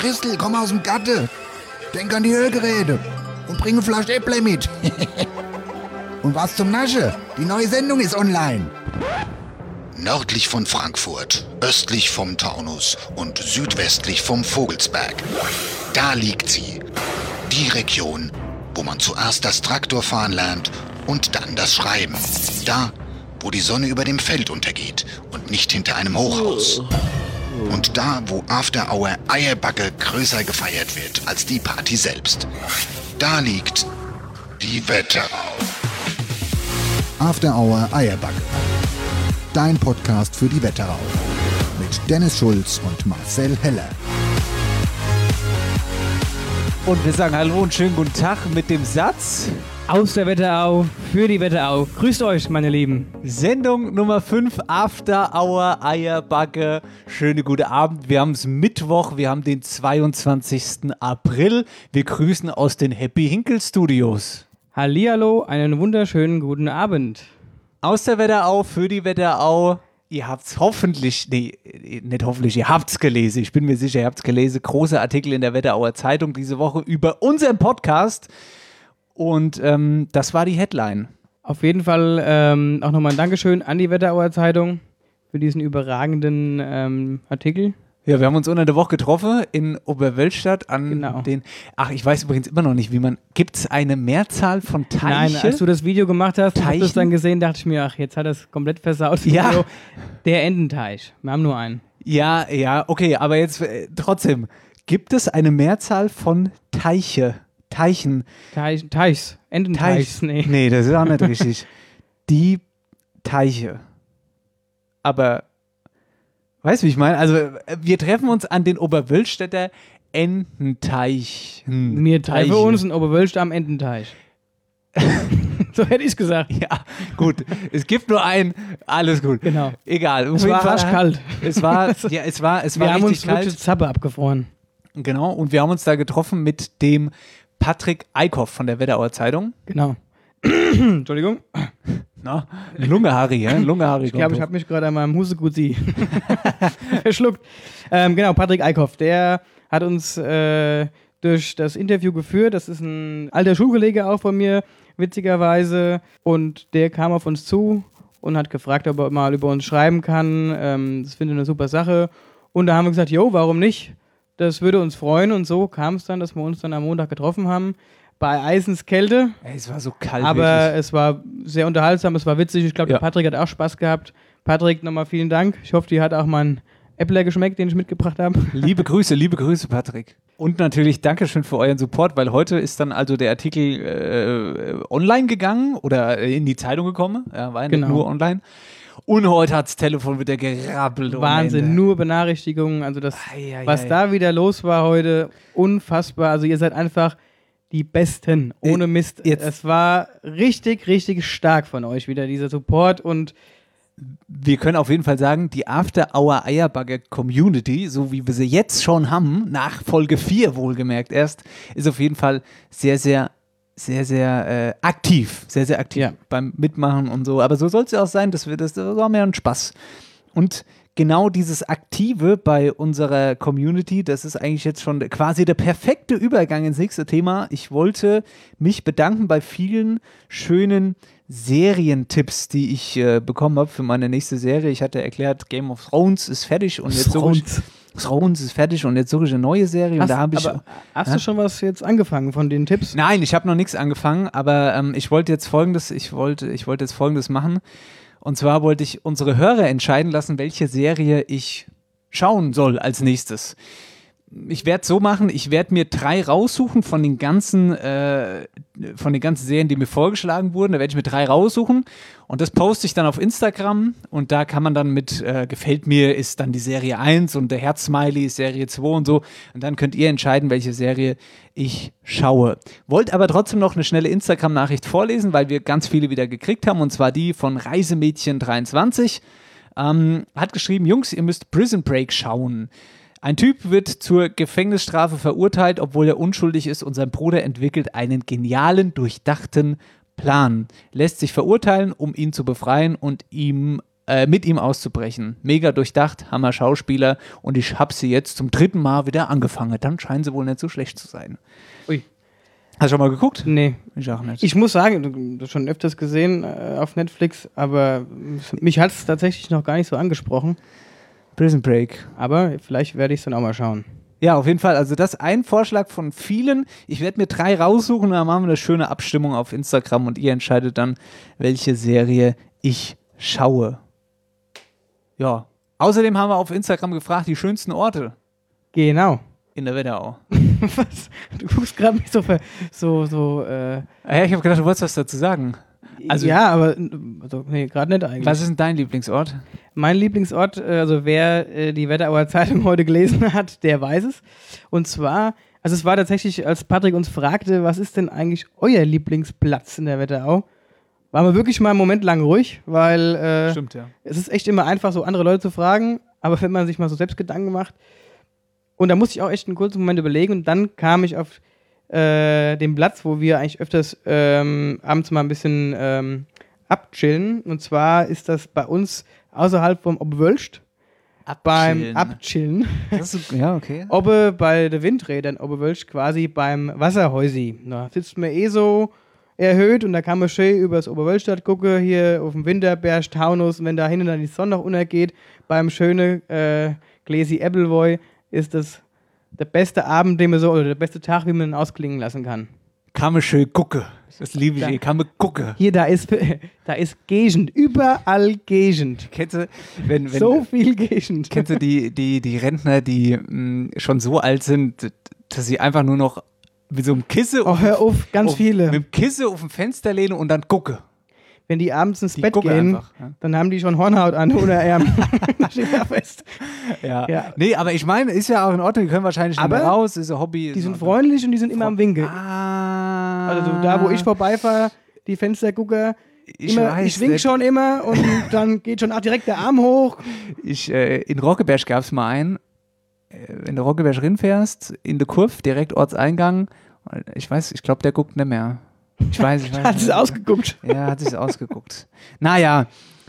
Christel, komm aus dem Gatte. Denk an die Hörgeräte und bring eine Flasche Äpple mit. Und was zum Nasche? Die neue Sendung ist online. Nördlich von Frankfurt, östlich vom Taunus und südwestlich vom Vogelsberg. Da liegt sie. Die Region, wo man zuerst das Traktorfahren lernt und dann das Schreiben. Da, wo die Sonne über dem Feld untergeht und nicht hinter einem Hochhaus. Und da, wo After Hour Eierbacke größer gefeiert wird als die Party selbst. Da liegt die Wetterau. After Hour Eierbacke. Dein Podcast für die Wetterau. Mit Dennis Schulz und Marcel Heller. Und wir sagen Hallo und schönen guten Tag mit dem Satz: Aus der Wetterau, für die Wetterau. Grüßt euch, meine Lieben. Sendung Nummer 5, After Hour Eierbacke. Schöne gute Abend. Wir haben es Mittwoch, wir haben den 22. April. Wir grüßen aus den Happy Hinkel Studios. Hallihallo, einen wunderschönen guten Abend. Aus der Wetterau, für die Wetterau. Ihr habt's hoffentlich, nicht hoffentlich, ihr habt's gelesen. Ich bin mir sicher, ihr habt's gelesen. Großer Artikel in der Wetterauer Zeitung diese Woche über unseren Podcast. Und das war die Headline. Auf jeden Fall auch nochmal ein Dankeschön an die Wetterauer Zeitung für diesen überragenden Artikel. Ja, wir haben uns unter der Woche getroffen in Oberwölstadt an Genau. den. Ach, ich weiß übrigens immer noch nicht, wie man. Gibt es eine Mehrzahl von Teiche? Nein, als du das Video gemacht hast, Teichen? hast du es dann gesehen, dachte ich mir, ach, jetzt hat er es komplett versaut. Ja. Video. Der Ententeich. Wir haben nur einen. Ja, okay, aber jetzt trotzdem. Gibt es eine Mehrzahl von Teiche? Teichen? Teichs. Ententeichs. Nee, das ist auch nicht richtig. Die Teiche. Aber. Weißt du, wie ich meine? Also, wir treffen uns an den Oberwölstädter Ententeichen. Wir treffen uns in Oberwölstadt am Ententeich. So hätte ich es gesagt. Ja, gut. Es gibt nur einen. Alles gut. Genau. Egal. Es war arschkalt. Es war Wir haben uns wirklich Zappe abgefroren. Genau. Und wir haben uns da getroffen mit dem Patrick Eickhoff von der Wetterauer Zeitung. Genau. Entschuldigung. Na, Lunge-Harry, ja? Lunge-Harry. Ich glaube, ich habe mich gerade an meinem Huseguzi verschluckt. Genau, Patrick Eickhoff, der hat uns durch das Interview geführt. Das ist ein alter Schulkollege auch von mir, witzigerweise. Und der kam auf uns zu und hat gefragt, ob er mal über uns schreiben kann. Das finde ich eine super Sache. Und da haben wir gesagt, jo, warum nicht? Das würde uns freuen. Und so kam es dann, dass wir uns dann am Montag getroffen haben. Bei Eisenskälte. Ey, es war so kalt. Aber wirklich. es war sehr unterhaltsam, es war witzig. Ich glaube, Ja. der Patrick hat auch Spaß gehabt. Patrick, nochmal vielen Dank. Ich hoffe, dir hat auch mein Äppler geschmeckt, den ich mitgebracht habe. Liebe Grüße, Patrick. Und natürlich Dankeschön für euren Support, weil heute ist dann also der Artikel online gegangen oder in die Zeitung gekommen. Ja, war ja nicht Genau. nur online. Und heute hat das Telefon wieder gerappelt. ohne Wahnsinn, Ende. nur Benachrichtigungen. Also das, was da wieder los war heute, unfassbar. Also ihr seid einfach die Besten, ohne Mist. Jetzt- Es war richtig, richtig stark von euch wieder, dieser Support. Und Wir können auf jeden Fall sagen, die After Hour Eierbagger Community, so wie wir sie jetzt schon haben, nach Folge 4 wohlgemerkt erst, ist auf jeden Fall sehr, sehr aktiv. Sehr, sehr aktiv Ja. beim Mitmachen und so. Aber so soll es ja auch sein, das war mehr ein Spaß. Und genau dieses Aktive bei unserer Community, das ist eigentlich jetzt schon quasi der perfekte Übergang ins nächste Thema. Ich wollte mich bedanken bei vielen schönen Serientipps, die ich bekommen habe für meine nächste Serie. Ich hatte erklärt, Game of Thrones ist fertig und jetzt suche ich eine neue Serie. Und da habe ich. Hast du schon was jetzt angefangen von den Tipps? Nein, ich habe noch nichts angefangen, aber ich wollte jetzt Folgendes machen. Und zwar wollte ich unsere Hörer entscheiden lassen, welche Serie ich schauen soll als nächstes. Ich werde es so machen, ich werde mir 3 raussuchen von den ganzen Serien, die mir vorgeschlagen wurden. Da werde ich mir 3 raussuchen und das poste ich dann auf Instagram und da kann man dann mit gefällt mir ist dann die Serie 1 und der Herz-Smiley ist Serie 2 und so. Und dann könnt ihr entscheiden, welche Serie ich schaue. Wollt aber trotzdem noch eine schnelle Instagram-Nachricht vorlesen, weil wir ganz viele wieder gekriegt haben und zwar die von Reisemädchen23. Hat geschrieben, Jungs, ihr müsst Prison Break schauen. Ein Typ wird zur Gefängnisstrafe verurteilt, obwohl er unschuldig ist und sein Bruder entwickelt einen genialen, durchdachten Plan, lässt sich verurteilen, um ihn zu befreien und ihm mit ihm auszubrechen. Mega durchdacht, Hammer Schauspieler und ich habe sie jetzt zum 3. Mal wieder angefangen. Dann scheinen sie wohl nicht so schlecht zu sein. Ui. Hast du schon mal geguckt? Nee. Ich auch nicht. Ich muss sagen, du hast schon öfters gesehen auf Netflix, aber mich hat es tatsächlich noch gar nicht so angesprochen. Prison Break. Aber vielleicht werde ich es dann auch mal schauen. Ja, auf jeden Fall. Also das ist ein Vorschlag von vielen. Ich werde mir 3 raussuchen, dann machen wir eine schöne Abstimmung auf Instagram und ihr entscheidet dann, welche Serie ich schaue. Ja. Außerdem haben wir auf Instagram gefragt, die schönsten Orte Genau. in der Wetterau. Was? Du guckst gerade mich so. Ja, ich habe gedacht, du wolltest was dazu sagen. Also, ja, aber nee, gerade nicht eigentlich. Was ist denn dein Lieblingsort? Mein Lieblingsort, also wer die Wetterauer Zeitung heute gelesen hat, der weiß es. Und zwar, also es war tatsächlich, als Patrick uns fragte, was ist denn eigentlich euer Lieblingsplatz in der Wetterau, waren wir wirklich mal einen Moment lang ruhig, weil Stimmt, ja. es ist echt immer einfach, so andere Leute zu fragen, aber wenn man sich mal so selbst Gedanken macht, und da musste ich auch echt einen kurzen Moment überlegen und dann kam ich auf den Platz, wo wir eigentlich öfters abends mal ein bisschen abchillen. Und zwar ist das bei uns außerhalb vom Obwölst. Beim Abchillen. Ja, okay. Obe bei den Windrädern Obwölst quasi beim Wasserhäusi. Da sitzt man so erhöht und da kann man schön über das Oberwölstadt gucken, hier auf dem Winterberg, Taunus. Und wenn da hinten dann die Sonne noch untergeht, beim schönen Gläsi Appleboy, ist das der beste Abend, den man so, oder der beste Tag, wie man ihn ausklingen lassen kann. Kann man schön gucken. Das liebe ich, kann man gucken. Hier, da ist Gegend, überall Gegend. Kennst du, wenn so viel Gegend. Kennst du die Rentner, die schon so alt sind, dass sie einfach nur noch mit so einem Kissen hör auf, ganz viele. Mit dem Kissen auf dem Fenster lehnen und dann gucken. Wenn die abends ins Bett gehen, einfach, ja, dann haben die schon Hornhaut an oder Ärmel. Das steht ja fest. Ja. Nee, aber ich meine, ist ja auch in Ordnung, die können wahrscheinlich nicht mehr raus, ist ein Hobby. Die sind freundlich und die sind immer am Winken. Also da, wo ich vorbeifahre, die Fenstergucker, ich wink schon immer und dann geht schon auch direkt der Arm hoch. In Roggeberg gab es mal einen, wenn du Roggeberg rinfährst, in der Kurve, direkt Ortseingang, ich glaube, der guckt nicht mehr. Ich weiß. Hat sich ausgeguckt. Ja, hat sich ausgeguckt. Naja,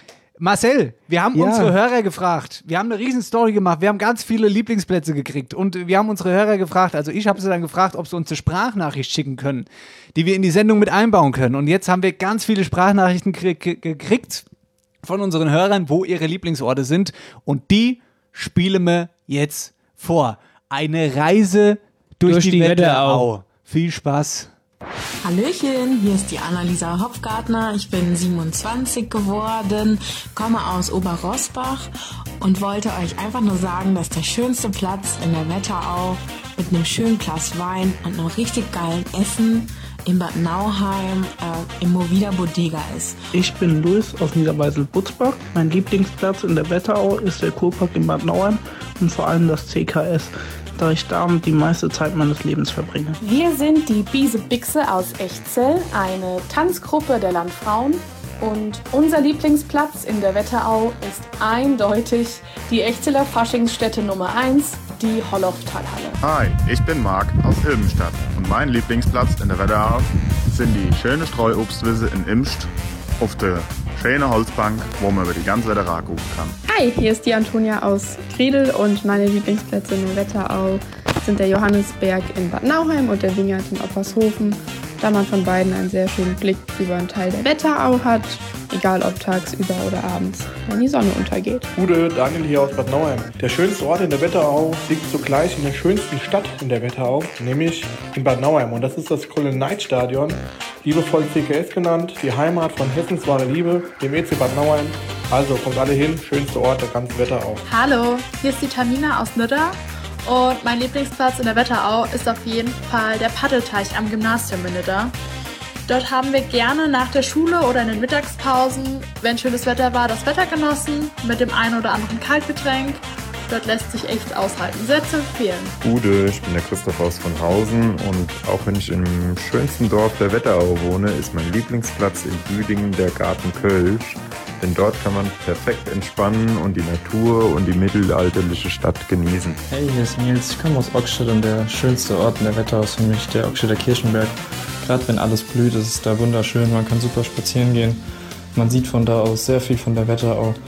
Marcel, wir haben unsere Hörer gefragt. Wir haben eine riesen Story gemacht. Wir haben ganz viele Lieblingsplätze gekriegt. Und wir haben unsere Hörer gefragt, also ich habe sie dann gefragt, ob sie uns eine Sprachnachricht schicken können, die wir in die Sendung mit einbauen können. Und jetzt haben wir ganz viele Sprachnachrichten gekriegt von unseren Hörern, wo ihre Lieblingsorte sind. Und die spielen wir jetzt vor. Eine Reise durch die Wetterau. Viel Spaß. Hallöchen, hier ist die Annalisa Hopfgartner. Ich bin 27 geworden, komme aus Oberrosbach und wollte euch einfach nur sagen, dass der schönste Platz in der Wetterau mit einem schönen Glas Wein und einem richtig geilen Essen in Bad Nauheim im Movida Bodega ist. Ich bin Luis aus Niederweisel-Butzbach. Mein Lieblingsplatz in der Wetterau ist der Kurpark in Bad Nauheim und vor allem das CKS, da ich damit die meiste Zeit meines Lebens verbringe. Wir sind die Biese Bixe aus Echzell, eine Tanzgruppe der Landfrauen. Und unser Lieblingsplatz in der Wetterau ist eindeutig die Eczeller Faschingsstätte Nummer 1, die Holloftalhalle. Hi, ich bin Marc aus Ilmenstadt und mein Lieblingsplatz in der Wetterau sind die schöne Streuobstwiese in Imst auf der schöne Holzbank, wo man über die ganze Wetterau gucken kann. Hi, hier ist die Antonia aus Griedel und meine Lieblingsplätze in der Wetterau sind der Johannisberg in Bad Nauheim und der Wingert in Oppershofen, da man von beiden einen sehr schönen Blick über einen Teil der Wetterau hat, egal ob tagsüber oder abends, wenn die Sonne untergeht. Gute, Daniel hier aus Bad Nauheim. Der schönste Ort in der Wetterau liegt zugleich in der schönsten Stadt in der Wetterau, nämlich in Bad Nauheim. Und das ist das Golden-Knight-Stadion, liebevoll CKS genannt, die Heimat von Hessens wahre Liebe, dem EC Bad Nauheim. Also kommt alle hin, schönster Ort der ganzen Wetterau. Hallo, hier ist die Tamina aus Nidda und mein Lieblingsplatz in der Wetterau ist auf jeden Fall der Paddelteich am Gymnasium in Nidda. Dort haben wir gerne nach der Schule oder in den Mittagspausen, wenn schönes Wetter war, das Wetter genossen mit dem einen oder anderen Kaltgetränk. Dort lässt sich echt aushalten. Sehr zu empfehlen. Gute, ich bin der Christoph aus von Hausen und auch wenn ich im schönsten Dorf der Wetterau wohne, ist mein Lieblingsplatz in Büdingen der Garten Kölsch. Denn dort kann man perfekt entspannen und die Natur und die mittelalterliche Stadt genießen. Hey, hier ist Nils. Ich komme aus Ockstadt und der schönste Ort in der Wetterau ist für mich der Ockstadter Kirchenberg. Gerade wenn alles blüht, ist es da wunderschön. Man kann super spazieren gehen. Man sieht von da aus sehr viel von der Wetterau.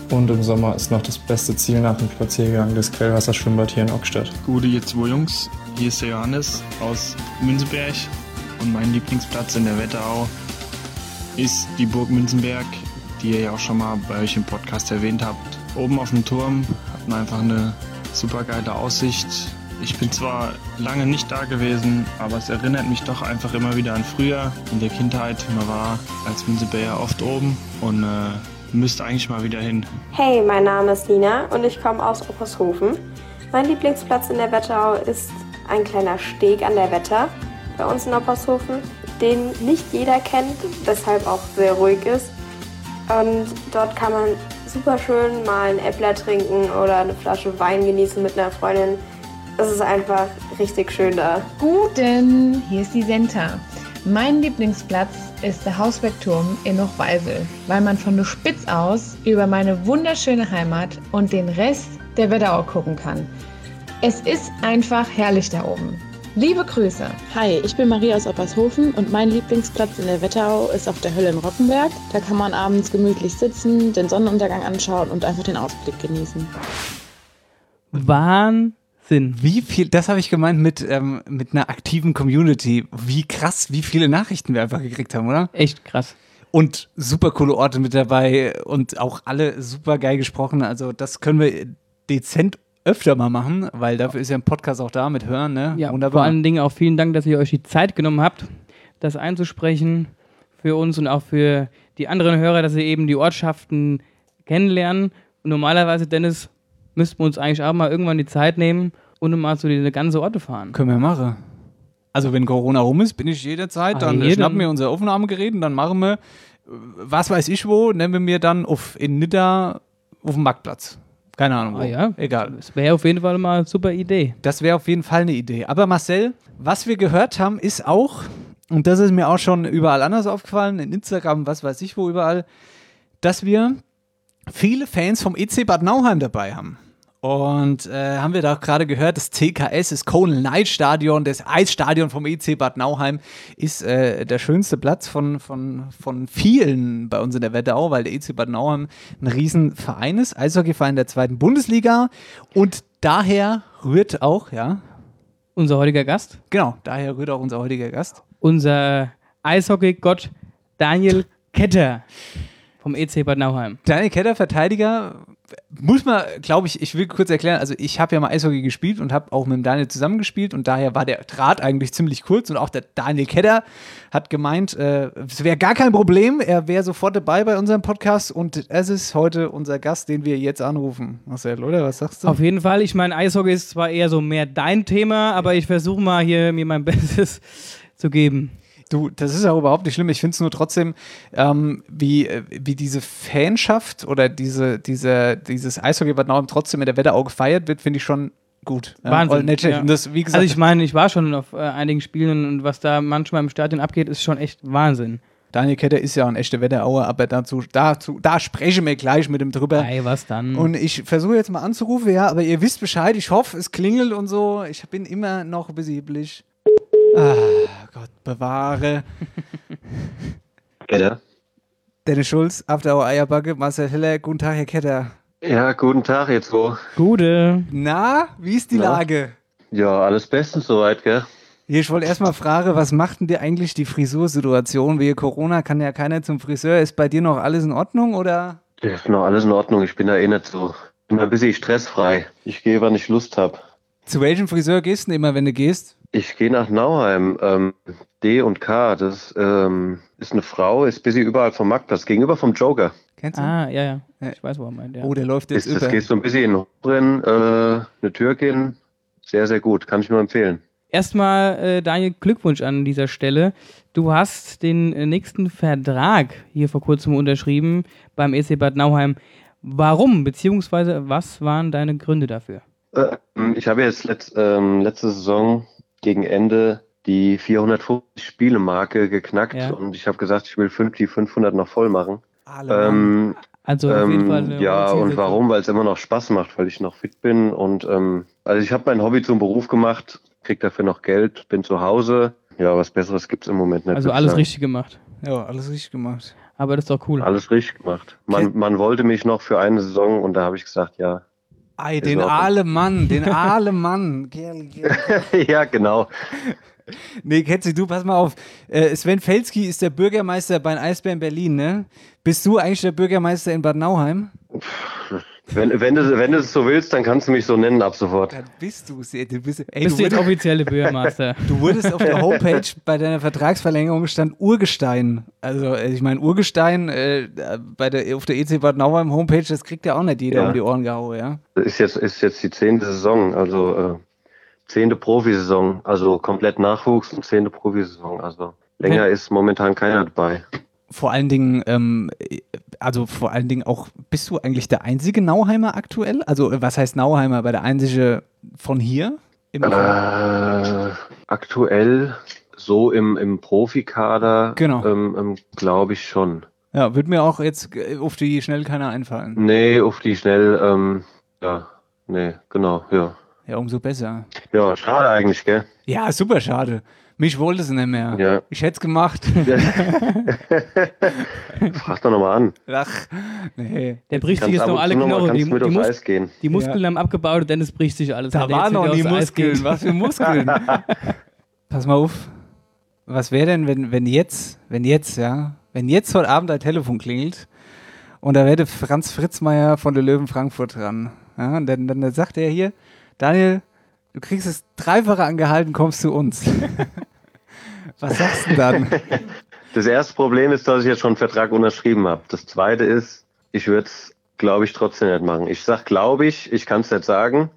Und im Sommer ist noch das beste Ziel nach dem Spaziergang das Quellwasserschwimmbad hier in Ockstadt. Gute, ihr zwei Jungs, hier ist der Johannes aus Münzenberg und mein Lieblingsplatz in der Wetterau ist die Burg Münzenberg, die ihr ja auch schon mal bei euch im Podcast erwähnt habt. Oben auf dem Turm hat man einfach eine super geile Aussicht. Ich bin zwar lange nicht da gewesen, aber es erinnert mich doch einfach immer wieder an früher, in der Kindheit. Man war als Münzenberger oft oben und müsste eigentlich mal wieder hin. Hey, mein Name ist Nina und ich komme aus Oppershofen. Mein Lieblingsplatz in der Wetterau ist ein kleiner Steg an der Wetter bei uns in Oppershofen, den nicht jeder kennt, deshalb auch sehr ruhig ist. Und dort kann man super schön mal ein Äppler trinken oder eine Flasche Wein genießen mit einer Freundin. Es ist einfach richtig schön da. Guten, hier ist die Senta. Mein Lieblingsplatz ist der Hausbergturm in Hochweisel, weil man von der Spitz aus über meine wunderschöne Heimat und den Rest der Wetterau gucken kann. Es ist einfach herrlich da oben. Liebe Grüße. Hi, ich bin Maria aus Oppershofen und mein Lieblingsplatz in der Wetterau ist auf der Hölle in Rockenberg. Da kann man abends gemütlich sitzen, den Sonnenuntergang anschauen und einfach den Ausblick genießen. Wahnsinn. Wie viel, das habe ich gemeint mit einer aktiven Community. Wie krass, wie viele Nachrichten wir einfach gekriegt haben, oder? Echt krass. Und super coole Orte mit dabei und auch alle super geil gesprochen. Also das können wir dezent öfter mal machen, weil dafür ist ja ein Podcast auch da mit Hören, ne? Ja, wunderbar. Vor allen Dingen auch vielen Dank, dass ihr euch die Zeit genommen habt, das einzusprechen für uns und auch für die anderen Hörer, dass sie eben die Ortschaften kennenlernen. Und normalerweise, Dennis, müssten wir uns eigentlich auch mal irgendwann die Zeit nehmen und mal so diese ganze Orte fahren. Können wir machen. Also wenn Corona rum ist, bin ich jederzeit, dann schnappen wir unser Aufnahmegerät und dann machen wir, was weiß ich wo, nennen wir mir dann in Nidda auf dem Marktplatz. Keine Ahnung wo. Ja, egal. Das wäre auf jeden Fall mal eine super Idee. Das wäre auf jeden Fall eine Idee. Aber Marcel, was wir gehört haben, ist auch, und das ist mir auch schon überall anders aufgefallen, in Instagram, was weiß ich wo überall, dass wir viele Fans vom EC Bad Nauheim dabei haben. Und haben wir da auch gerade gehört, das TKS, das Colonel Knight Stadion, das Eisstadion vom EC Bad Nauheim, ist der schönste Platz von vielen bei uns in der Wetterau, weil der EC Bad Nauheim ein Riesenverein ist, Eishockeyverein der 2. Bundesliga. Und daher rührt auch, unser heutiger Gast. Genau, daher rührt auch unser heutiger Gast. Unser Eishockey-Gott Daniel Ketter vom EC Bad Nauheim. Daniel Ketter, Verteidiger. Muss man, glaube ich will kurz erklären, also ich habe ja mal Eishockey gespielt und habe auch mit dem Daniel zusammengespielt und daher war der Draht eigentlich ziemlich kurz und auch der Daniel Ketter hat gemeint, es wäre gar kein Problem, er wäre sofort dabei bei unserem Podcast und es ist heute unser Gast, den wir jetzt anrufen. Marcel, oder? Was sagst du? Auf jeden Fall, ich meine, Eishockey ist zwar eher so mehr dein Thema, aber ich versuche mal hier mir mein Bestes zu geben. Du, das ist ja überhaupt nicht schlimm. Ich finde es nur trotzdem, wie diese Fanschaft oder dieses Eishockey Bad Nauheim trotzdem in der Wetterau gefeiert wird, finde ich schon gut. Wahnsinn. Ja. Das, wie gesagt, also ich meine, ich war schon auf einigen Spielen und was da manchmal im Stadion abgeht, ist schon echt Wahnsinn. Daniel Ketter ist ja ein echter Wetterauer, aber da sprechen wir gleich mit ihm drüber. Hey, was dann? Und ich versuche jetzt mal anzurufen, ja, aber ihr wisst Bescheid. Ich hoffe, es klingelt und so. Ich bin immer noch besieblich. Ah, Gott bewahre. Ketter. Dennis Schulz, After Our Eierbacke, Marcel Heller, guten Tag, Herr Ketter. Ja, guten Tag, jetzt wo. Gute. Na, wie ist die Lage? Ja, alles bestens soweit, gell? Hier, ich wollte erstmal fragen, was macht denn dir eigentlich die Frisursituation? Wegen Corona kann ja keiner zum Friseur. Ist bei dir noch alles in Ordnung, oder? Ja, ist noch alles in Ordnung. Ich bin da eh nicht so. Ich bin ein bisschen stressfrei. Ich gehe, wann ich Lust habe. Zu welchem Friseur gehst du denn immer, wenn du gehst? Ich gehe nach Nauheim. D&K, das ist eine Frau, ist ein bisschen überall vom Marktplatz, gegenüber vom Joker. Kennst du? Ah, ja. Ich weiß, wo er meint, ja. Oh, der läuft jetzt über. Das geht so ein bisschen in den Hochrennen, eine Türkin. Sehr, sehr gut. Kann ich nur empfehlen. Erstmal, Daniel, Glückwunsch an dieser Stelle. Du hast den nächsten Vertrag hier vor kurzem unterschrieben beim EC Bad Nauheim. Warum, beziehungsweise was waren deine Gründe dafür? Ich habe jetzt letzte Saison gegen Ende die 450 Spiele-Marke geknackt und ich habe gesagt, ich will die 500 noch voll machen. Also auf jeden Fall ja, und warum? Weil es immer noch Spaß macht, weil ich noch fit bin und also ich habe mein Hobby zum Beruf gemacht, krieg dafür noch Geld, bin zu Hause. Ja, was Besseres gibt es im Moment nicht. Also alles richtig gemacht. Ja, alles richtig gemacht. Aber das ist doch cool. Alles richtig gemacht. Man wollte mich noch für eine Saison und da habe ich gesagt, ja. Ei, den Ahlemann. Ja, genau. Nee, Ketzi, du, pass mal auf. Sven Felski ist der Bürgermeister bei den Eisbären Berlin, ne? Bist du eigentlich der Bürgermeister in Bad Nauheim? Wenn du es so willst, dann kannst du mich so nennen ab sofort. Dann bist du es. Du bist du jetzt offizielle Bürgermeister? Du wurdest auf der Homepage bei deiner Vertragsverlängerung stand Urgestein. Also ich meine Urgestein auf der EC Bad Nauheim Homepage, das kriegt ja auch nicht jeder um die Ohren gehauen, ja? Ist jetzt die 10. Saison, also 10. Profisaison, also komplett Nachwuchs und 10. Profisaison. Also länger ist momentan keiner dabei. Vor allen Dingen auch, bist du eigentlich der einzige Nauheimer aktuell? Also was heißt Nauheimer, aber der einzige von hier? Aktuell so im Profikader, genau. Glaube ich schon. Ja, wird mir auch jetzt auf die schnell keiner einfallen. Nee, auf die schnell, genau. Ja, umso besser. Ja, schade eigentlich, gell? Ja, super schade. Mich wollte es nicht mehr. Ja. Ich hätte es gemacht. Frag doch nochmal an. Ach, nee. Der bricht sich jetzt noch alle Knochen. Die Muskeln ja. haben abgebaut und Dennis bricht sich alles. Da waren noch nie Muskeln. Was für Muskeln. Pass mal auf. Was wäre denn, wenn jetzt heute Abend ein Telefon klingelt und da wäre Franz Fritzmeier von der Löwen Frankfurt dran. Ja, und dann sagt er hier, Daniel, du kriegst es Dreifache angehalten, kommst zu uns. Was sagst du dann? Das erste Problem ist, dass ich jetzt schon einen Vertrag unterschrieben habe. Das zweite ist, ich würde es, glaube ich, trotzdem nicht machen. Ich sage, glaube ich kann es nicht sagen,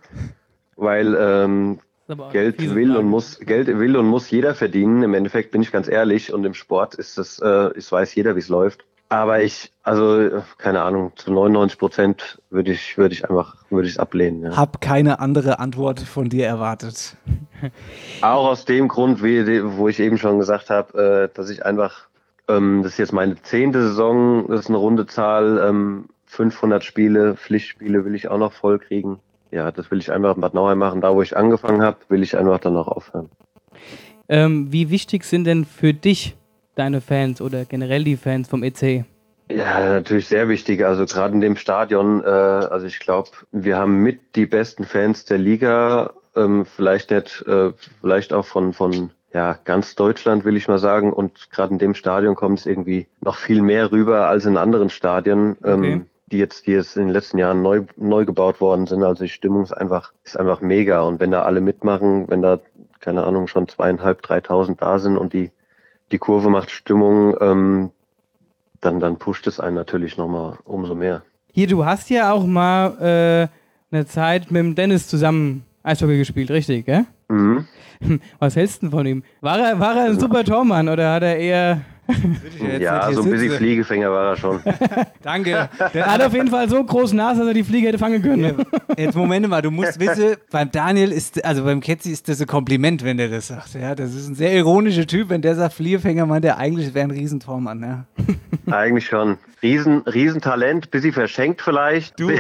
weil Geld will und muss jeder verdienen. Im Endeffekt bin ich ganz ehrlich und im Sport ist das, es weiß jeder, wie es läuft. Aber keine Ahnung, zu 99% würde ich es ablehnen. Ja. Hab keine andere Antwort von dir erwartet. Auch aus dem Grund, wo ich eben schon gesagt habe, dass ich einfach, das ist jetzt meine 10. Saison, das ist eine runde Zahl, 500 Spiele, Pflichtspiele will ich auch noch voll kriegen. Ja, das will ich einfach in Bad Nauheim machen. Da, wo ich angefangen habe, will ich einfach dann noch aufhören. Wie wichtig sind denn für dich deine Fans oder generell die Fans vom EC? Ja, natürlich sehr wichtig. Also gerade in dem Stadion, ich glaube, wir haben mit die besten Fans der Liga, vielleicht auch von ganz Deutschland, will ich mal sagen. Und gerade in dem Stadion kommt es irgendwie noch viel mehr rüber als in anderen Stadien, die jetzt in den letzten Jahren neu gebaut worden sind. Also die Stimmung ist einfach mega. Und wenn da alle mitmachen, wenn da, keine Ahnung, schon 2.500, 3.000 da sind und die Kurve macht Stimmung, dann pusht es einen natürlich nochmal umso mehr. Hier, du hast ja auch mal eine Zeit mit dem Dennis zusammen Eishockey gespielt, richtig, gell? Mhm. Was hältst du denn von ihm? War er ein super Tormann oder hat er eher... Ja, so ein bisschen Fliegefänger war er schon. Danke. Der hat auf jeden Fall so große Nase, dass er die Fliege hätte fangen können. Ja, jetzt Moment mal, du musst wissen, beim Ketzi ist das ein Kompliment, wenn der das sagt. Ja, das ist ein sehr ironischer Typ, wenn der sagt Fliegefänger, meint er eigentlich wäre ein Riesentormann. Ja. Eigentlich schon. Riesentalent, bisschen verschenkt vielleicht. Du.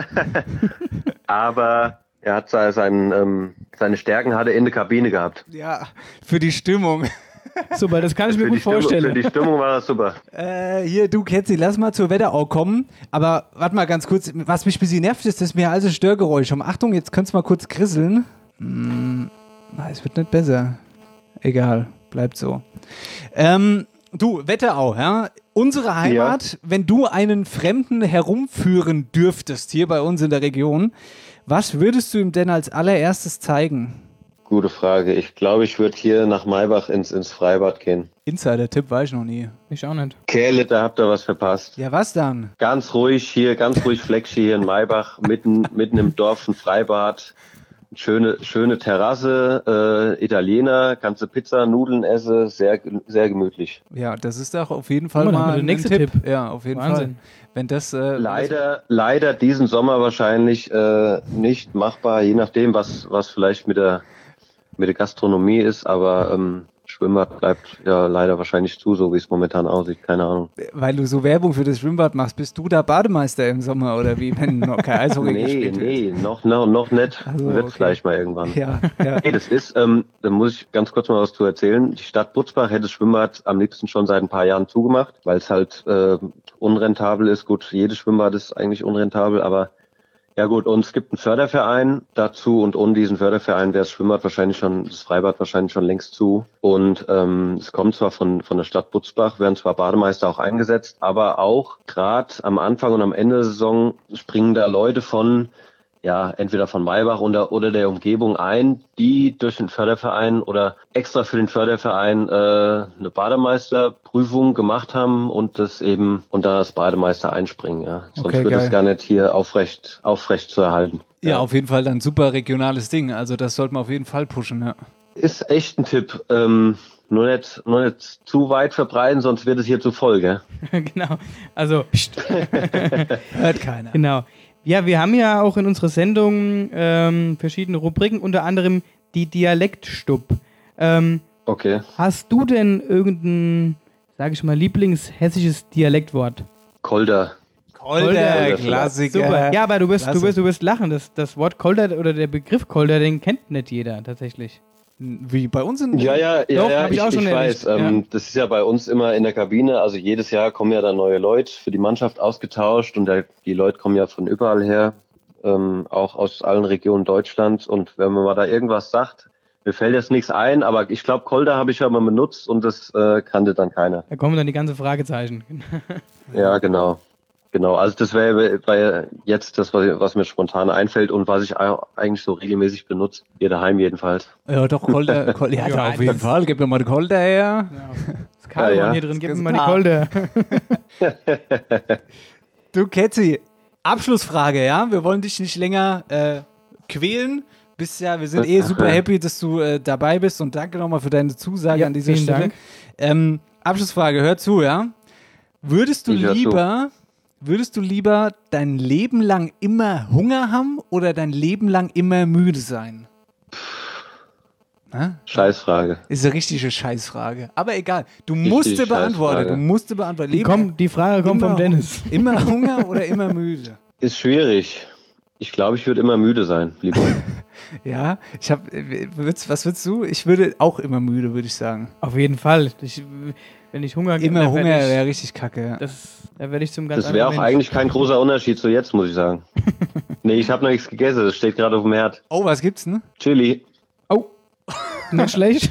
Aber er hat seine Stärken hat er in der Kabine gehabt. Ja, für die Stimmung. Super, das kann ich mir gut vorstellen. Für die Stimmung war das super. Hier, du Ketzi, lass mal zur Wetterau kommen. Aber warte mal ganz kurz, was mich ein bisschen nervt, ist, dass mir also Störgeräusche haben. Achtung, jetzt könnt's mal kurz krisseln. Es wird nicht besser. Egal, bleibt so. Du, Wetterau, ja? Unsere Heimat, wenn du einen Fremden herumführen dürftest, hier bei uns in der Region, was würdest du ihm denn als allererstes zeigen? Gute Frage. Ich glaube, ich würde hier nach Maybach ins Freibad gehen. Insider-Tipp war ich noch nie. Ich auch nicht. Kerle, da habt ihr was verpasst. Ja, was dann? Ganz ruhig Fleckchen hier in Maybach, mitten im Dorf ein Freibad. Schöne Terrasse, Italiener, kannst du Pizza, Nudeln essen, sehr, sehr gemütlich. Ja, das ist doch auf jeden Fall mal der nächste Tipp. Ja, auf jeden Wahnsinn. Fall. Wenn das leider diesen Sommer wahrscheinlich nicht machbar, je nachdem, was vielleicht mit der Gastronomie ist, aber Schwimmbad bleibt ja leider wahrscheinlich zu, so wie es momentan aussieht, keine Ahnung. Weil du so Werbung für das Schwimmbad machst, bist du da Bademeister im Sommer oder wie, wenn noch kein Eishockey gespielt wird? Nee, noch nicht. Also, Wird's vielleicht mal irgendwann. Ja. Nee, das ist, da muss ich ganz kurz mal was zu erzählen. Die Stadt Butzbach hätte das Schwimmbad am liebsten schon seit ein paar Jahren zugemacht, weil es halt unrentabel ist. Gut, jedes Schwimmbad ist eigentlich unrentabel, aber ja gut, und es gibt einen Förderverein dazu und ohne diesen Förderverein wäre das Freibad wahrscheinlich schon längst zu. Und es kommt zwar von der Stadt Butzbach, werden zwar Bademeister auch eingesetzt, aber auch gerade am Anfang und am Ende der Saison springen da Leute entweder von Maybach oder der Umgebung ein, die durch den Förderverein oder extra für den Förderverein eine Bademeisterprüfung gemacht haben und da als Bademeister einspringen. Ja. Sonst wird es gar nicht hier aufrecht zu erhalten. Ja, auf jeden Fall dann super regionales Ding. Also das sollte man auf jeden Fall pushen. Ja. Ist echt ein Tipp. Nur nicht zu weit verbreiten, sonst wird es hier zu voll, gell? Genau. Also hört keiner. Genau. Ja, wir haben ja auch in unserer Sendung verschiedene Rubriken, unter anderem die Dialektstub. Okay. Hast du denn irgendein, sage ich mal, lieblingshessisches Dialektwort? Kolder. Kolder, Klassiker. Super. Ja, aber du wirst lachen. Das Wort Kolder oder der Begriff Kolder, den kennt nicht jeder tatsächlich. Wie bei uns in Ja, ich weiß. Das ist ja bei uns immer in der Kabine. Also jedes Jahr kommen ja da neue Leute für die Mannschaft ausgetauscht und die Leute kommen ja von überall her, auch aus allen Regionen Deutschlands. Und wenn man mal da irgendwas sagt, mir fällt jetzt nichts ein, aber ich glaube, Kolder habe ich ja mal benutzt und das kannte dann keiner. Da kommen dann die ganzen Fragezeichen. Ja, genau. Genau, also das wäre jetzt das, was mir spontan einfällt und was ich eigentlich so regelmäßig benutze. Hier daheim jedenfalls. Ja, doch, Kolder. Ja, auf jeden Fall. Gib mir mal die Kolder her. Ja. Das Karlmann hier drin, gib mir mal die Kolder. Du, Ketzi, Abschlussfrage, ja? Wir wollen dich nicht länger quälen. Wir sind super happy, dass du dabei bist und danke nochmal für deine Zusage an dieser Stelle. Abschlussfrage, hör zu, ja? Würdest du lieber dein Leben lang immer Hunger haben oder dein Leben lang immer müde sein? Scheißfrage. Ist eine richtige Scheißfrage. Aber egal, du musst beantworten. Die Frage kommt vom Dennis. Immer Hunger oder immer müde? Ist schwierig. Ich glaube, ich würde immer müde sein, lieber. Ja, was würdest du? Ich würde auch immer müde, würde ich sagen. Auf jeden Fall. Wenn ich Hunger gebe, immer Hunger wäre richtig kacke. Ja. Da werde ich zum ganz Das wäre auch eigentlich kein großer Unterschied zu jetzt, muss ich sagen. Nee, ich habe noch nichts gegessen, das steht gerade auf dem Herd. Oh, was gibt's denn? Chili. Oh, nicht schlecht.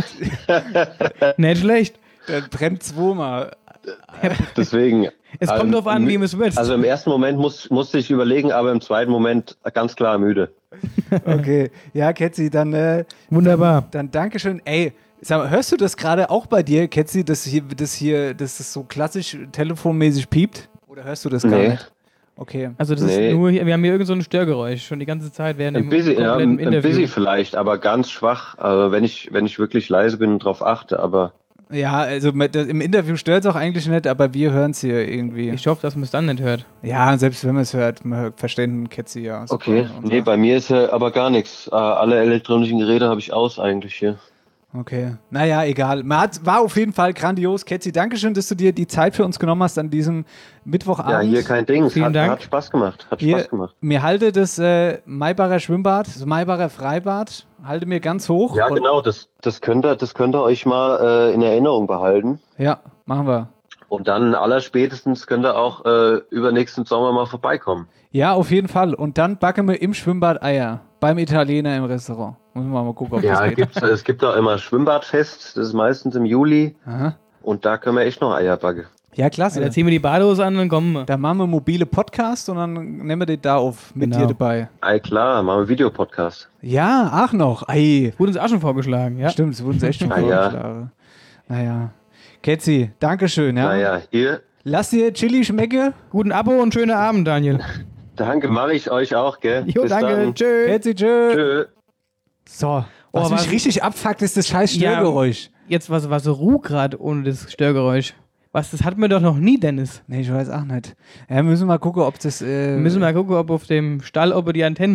Nicht schlecht. Der brennt zweimal. Deswegen. Es kommt drauf an, wie man es wird. Also im ersten Moment musste ich überlegen, aber im zweiten Moment ganz klar müde. Okay, ja, Ketzi, dann wunderbar. Dann Dankeschön. Ey, sag mal, hörst du das gerade auch bei dir, Ketzi, dass das so klassisch telefonmäßig piept? Oder hörst du das gar nicht? Okay. Also das ist nur hier, wir haben hier irgend so ein Störgeräusch schon die ganze Zeit während dem kompletten Interview. Ein bisschen vielleicht, aber ganz schwach. Also wenn ich wirklich leise bin und drauf achte, aber ja, also im Interview stört es auch eigentlich nicht, aber wir hören es hier irgendwie. Ich hoffe, dass man es dann nicht hört. Ja, selbst wenn man es hört, man verstehen Ketzi ja. Okay, nee, bei mir ist ja aber gar nichts. Alle elektronischen Geräte habe ich aus eigentlich hier. Okay, naja, egal. War auf jeden Fall grandios. Ketzi, dankeschön, dass du dir die Zeit für uns genommen hast an diesem Mittwochabend. Ja, hier kein Ding. Vielen Dank. Hat Spaß gemacht. Mir halte das Maybacher Schwimmbad, das Maybacher Freibad, halte mir ganz hoch. Ja, genau, das könnt ihr euch mal in Erinnerung behalten. Ja, machen wir. Und dann allerspätestens könnt ihr auch übernächsten Sommer mal vorbeikommen. Ja, auf jeden Fall. Und dann backen wir im Schwimmbad Eier. Beim Italiener im Restaurant. Müssen wir mal gucken, ob das geht. Ja, es gibt auch immer Schwimmbadfest. Das ist meistens im Juli. Aha. Und da können wir echt noch Eier backen. Ja, klasse. Da ziehen wir die Badehose an und dann kommen wir. Da machen wir mobile Podcast und dann nehmen wir den da auf mit dir dabei. Ei, klar, machen wir Videopodcast. Ja, ach noch. Ei. Wurde uns auch schon vorgeschlagen, ja. Stimmt, es wurde uns echt schon vorgeschlagen. Naja. Ketzi, dankeschön, ja. Naja, hier. Lass dir Chili schmecken. Guten Abo und schönen Abend, Daniel. Danke, mache ich euch auch, gell? Jo, bis danke. Dann. Tschö. Ketzi, tschö. So. Was mich richtig abfuckt, ist das scheiß Störgeräusch. Ja, jetzt war so Ruhe gerade ohne das Störgeräusch. Das hatten wir doch noch nie, Dennis. Nee, ich weiß auch nicht. Ja, müssen wir mal gucken, ob das... müssen wir mal gucken, ob auf dem Stall, ob die Antennen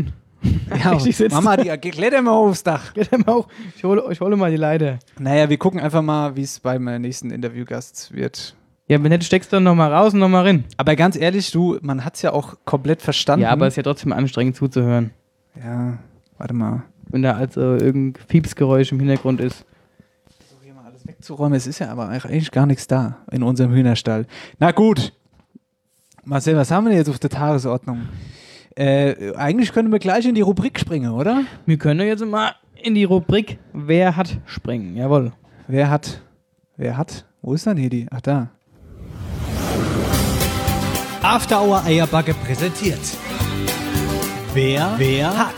Ja, Mama, kletter mal aufs Dach. Kletter mal hoch. Ich hole mal die Leiter. Naja, wir gucken einfach mal, wie es beim nächsten Interviewgast wird. Ja, wenn nicht, steckst du dann nochmal raus und nochmal rein. Aber ganz ehrlich, man hat es ja auch komplett verstanden. Ja, aber es ist ja trotzdem anstrengend zuzuhören. Ja, warte mal. Wenn da also irgendein Piepsgeräusch im Hintergrund ist. Hier mal alles wegzuräumen, es ist ja aber eigentlich gar nichts da in unserem Hühnerstall. Na gut. Marcel, was haben wir denn jetzt auf der Tagesordnung? Eigentlich können wir gleich in die Rubrik springen, oder? Wir können jetzt mal in die Rubrik Wer hat springen, jawohl. Wer hat? Wo ist denn hier die? Ach, da. After Hour Eierbacke präsentiert. Wer hat?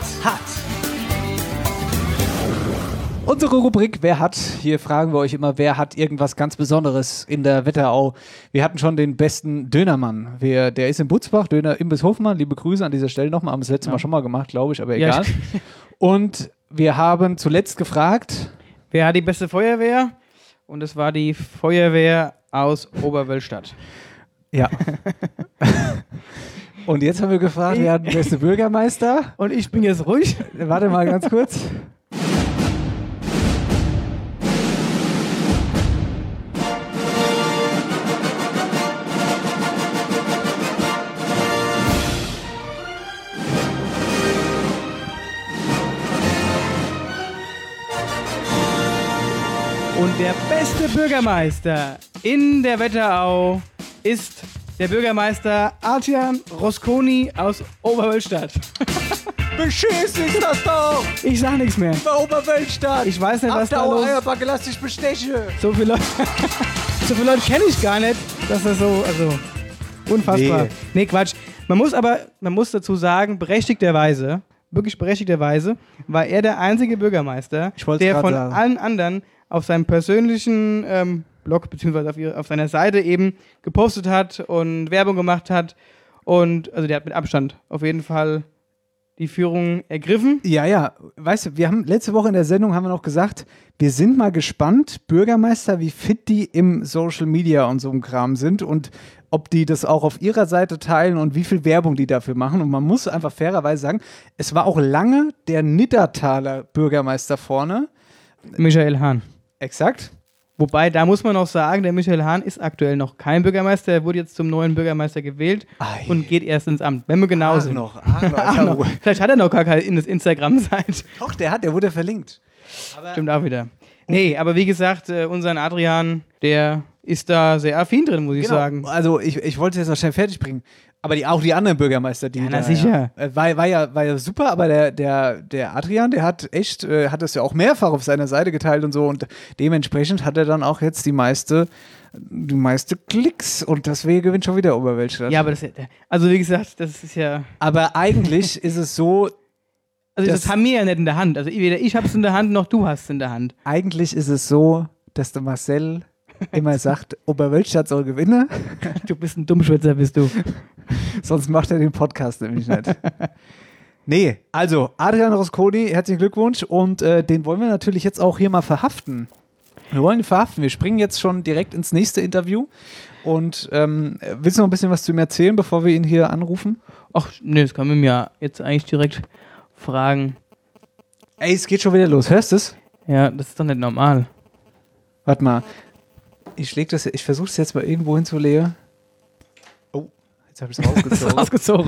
Unsere Rubrik Wer hat? Hier fragen wir euch immer, wer hat irgendwas ganz Besonderes in der Wetterau? Wir hatten schon den besten Dönermann. Der ist in Butzbach, Döner Imbiss Hofmann. Liebe Grüße an dieser Stelle nochmal. Haben wir das letzte Mal schon mal gemacht, glaube ich, aber egal. Ja. Und wir haben zuletzt gefragt, wer hat die beste Feuerwehr? Und es war die Feuerwehr aus Oberwölstadt. Ja. Und jetzt haben wir gefragt, wer hat den besten Bürgermeister? Und ich bin jetzt ruhig. Warte mal ganz kurz. Und der beste Bürgermeister in der Wetterau ist der Bürgermeister Adrian Rosconi aus Oberwölstadt. Beschissen ist das doch! Ich sag nichts mehr. Bei Oberwölstadt! Ich weiß nicht, was da los ist. Eierbacke, lass dich bestechen! So viele Leute kenne ich gar nicht, dass das so, also unfassbar. Nee, Quatsch. Man muss dazu sagen, berechtigterweise, war er der einzige Bürgermeister, der von allen anderen auf seinem persönlichen Blog beziehungsweise auf seiner Seite eben gepostet hat und Werbung gemacht hat. Und also der hat mit Abstand auf jeden Fall die Führung ergriffen. Ja. Weißt du, wir haben letzte Woche in der Sendung haben wir noch gesagt, wir sind mal gespannt, Bürgermeister, wie fit die im Social Media und so einem Kram sind und ob die das auch auf ihrer Seite teilen und wie viel Werbung die dafür machen. Und man muss einfach fairerweise sagen, es war auch lange der Niddertaler Bürgermeister vorne. Michael Hahn. Exakt. Wobei, da muss man auch sagen, der Michael Hahn ist aktuell noch kein Bürgermeister. Er wurde jetzt zum neuen Bürgermeister gewählt und geht erst ins Amt, wenn wir genau sind. Noch. Vielleicht hat er noch gar keine Instagram-Seite. Doch, der wurde verlinkt. Stimmt auch wieder. Nee, aber wie gesagt, unseren Adrian, der ist da sehr affin drin, muss ich sagen. Also ich wollte es jetzt noch schnell fertig bringen. Aber auch die anderen Bürgermeister, die na sicher. War ja super, aber der Adrian, der hat das ja auch mehrfach auf seiner Seite geteilt und so und dementsprechend hat er dann auch jetzt die meiste Klicks und deswegen gewinnt schon wieder Oberwölstadt. Ja, aber also wie gesagt, das ist ja... Aber eigentlich ist es so... Also das haben wir ja nicht in der Hand. Also weder ich habe es in der Hand, noch du hast es in der Hand. Eigentlich ist es so, dass der Marcel immer sagt, Oberwölstadt soll gewinnen. Du bist ein Dummschwätzer, bist du. Sonst macht er den Podcast nämlich nicht. Nee, also Adrian Rosconi, herzlichen Glückwunsch und den wollen wir natürlich jetzt auch hier mal verhaften. Wir wollen ihn verhaften. Wir springen jetzt schon direkt ins nächste Interview und willst du noch ein bisschen was zu ihm erzählen, bevor wir ihn hier anrufen? Ach, nee, das kann man mir ja jetzt eigentlich direkt fragen. Ey, es geht schon wieder los. Hörst du es? Ja, das ist doch nicht normal. Warte mal. Ich versuche es jetzt mal irgendwo hinzulegen. Oh, jetzt habe ich es rausgezogen.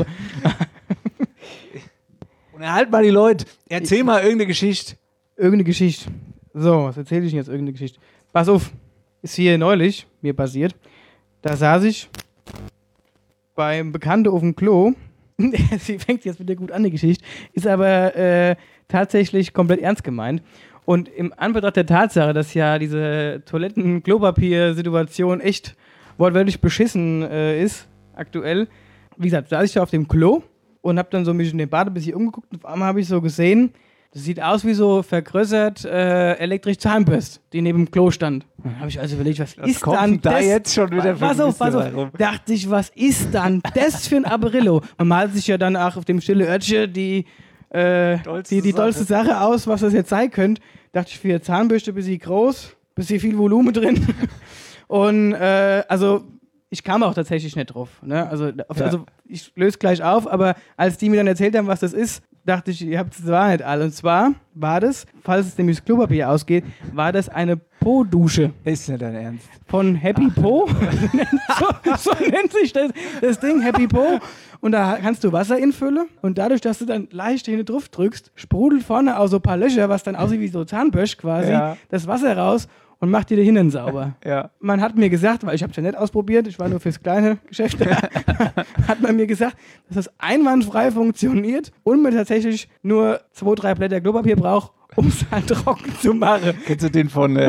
Und erhalt mal die Leute. Erzähl mal irgendeine Geschichte. Irgendeine Geschichte. So, was erzähle ich denn jetzt? Irgendeine Geschichte. Pass auf, ist hier neulich mir passiert. Da saß ich beim Bekannten auf dem Klo. Sie fängt jetzt wieder gut an, die Geschichte. Ist aber tatsächlich komplett ernst gemeint. Und im Anbetracht der Tatsache, dass ja diese Toiletten-Klopapier-Situation echt wortwörtlich beschissen ist, aktuell, wie gesagt, saß ich da auf dem Klo und habe dann so mich in den Bad ein bisschen umgeguckt und auf einmal habe ich so gesehen, das sieht aus wie so vergrößert elektrisch Zahnbürste, die neben dem Klo stand. Dann habe ich also überlegt, was ist dann da jetzt schon wieder? Pass auf. Dachte ich, was ist dann das für ein Apparillo? Man malt sich ja dann auch auf dem stille Örtchen die dollste Sache aus, was das jetzt sein könnte. Dachte ich, für die Zahnbürste ein bisschen groß, ein bisschen viel Volumen drin. Und also ich kam auch tatsächlich nicht drauf. Ne? Also ich löse gleich auf, aber als die mir dann erzählt haben, was das ist, dachte ich, ihr habt es zwar nicht alle. Und zwar war das, falls es nämlich das Klopapier ausgeht, war das eine Po-Dusche. Ist nicht dein Ernst. Von Happy Po. so nennt sich das Ding, Happy Po. Und da kannst du Wasser infüllen und dadurch, dass du dann leicht hin drauf drückst, sprudelt vorne auch so ein paar Löcher, was dann aussieht wie so Zahnbürste quasi, das Wasser raus und macht dir die Hintern sauber. Ja. Man hat mir gesagt, weil ich habe es ja nicht ausprobiert, ich war nur fürs kleine Geschäft, hat man mir gesagt, dass das einwandfrei funktioniert und man tatsächlich nur 2-3 Blätter Klopapier braucht, um es halt trocken zu machen. Kennst du den von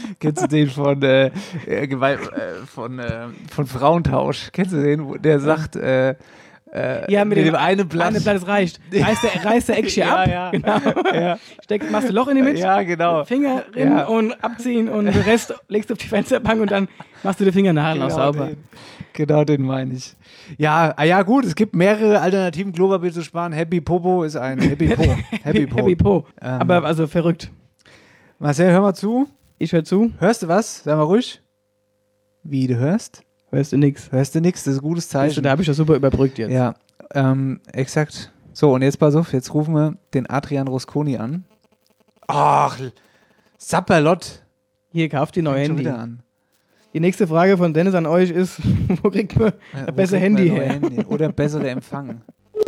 Frauentausch? Kennst du den, der sagt, mit dem einen Blatt. Eine Blatt, das reicht. Reißt der Eckchen ab. Ja. Genau. Ja. Machst du Loch in die Mitte. Ja, genau. Finger rein und abziehen und den Rest legst du auf die Fensterbank und dann machst du die Fingernagel noch sauber. Genau, den meine ich. Ja, gut, es gibt mehrere Alternativen, Klopapier zu sparen. Happy Popo ist ein Happy Po. Happy Po. Aber also verrückt. Marcel, hör mal zu. Ich höre zu. Hörst du was? Sag mal ruhig. Wie, du hörst? Hörst du nix. Das ist ein gutes Zeichen. Da habe ich das super überbrückt jetzt. Ja, exakt. So, und jetzt pass auf, jetzt rufen wir den Adrian Rosconi an. Ach, Sapperlott. Hier, kauft die neue Handy. Wieder an. Die nächste Frage von Dennis an euch ist, wo kriegt man ein besseres Handy her? Oder bessere Empfang.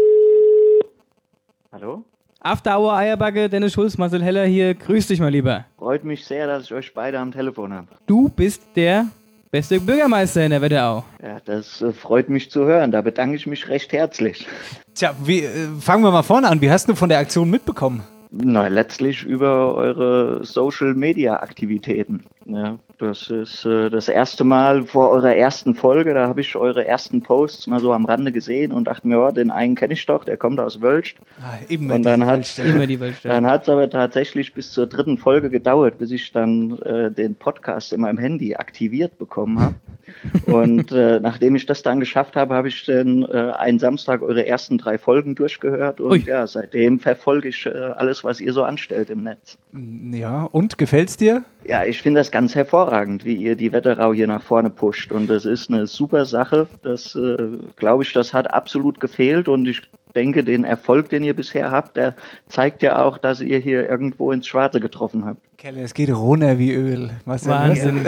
Hallo? After Hour Eierbacke, Dennis Schulz, Marcel Heller hier. Grüß dich mal lieber. Freut mich sehr, dass ich euch beide am Telefon habe. Du bist der beste Bürgermeister in der Wetterau. Ja, das freut mich zu hören. Da bedanke ich mich recht herzlich. Tja, fangen wir mal vorne an. Wie hast du von der Aktion mitbekommen? Na, letztlich über eure Social-Media-Aktivitäten. Ja, das ist das erste Mal vor eurer ersten Folge, da habe ich eure ersten Posts mal so am Rande gesehen und dachte mir, den einen kenne ich doch, der kommt aus Wölst. Und dann hat es aber tatsächlich bis zur 3. Folge gedauert, bis ich dann den Podcast in meinem Handy aktiviert bekommen habe. Und nachdem ich das dann geschafft habe, habe ich dann einen Samstag eure ersten 3 Folgen durchgehört und ja, seitdem verfolge ich alles, was ihr so anstellt im Netz. Ja, und gefällt's dir? Ja, ich finde das ganz hervorragend, wie ihr die Wetterau hier nach vorne pusht und das ist eine super Sache. Das glaube ich, das hat absolut gefehlt und ich denke, den Erfolg, den ihr bisher habt, der zeigt ja auch, dass ihr hier irgendwo ins Schwarze getroffen habt. Kelle, es geht runter wie Öl. Wahnsinn.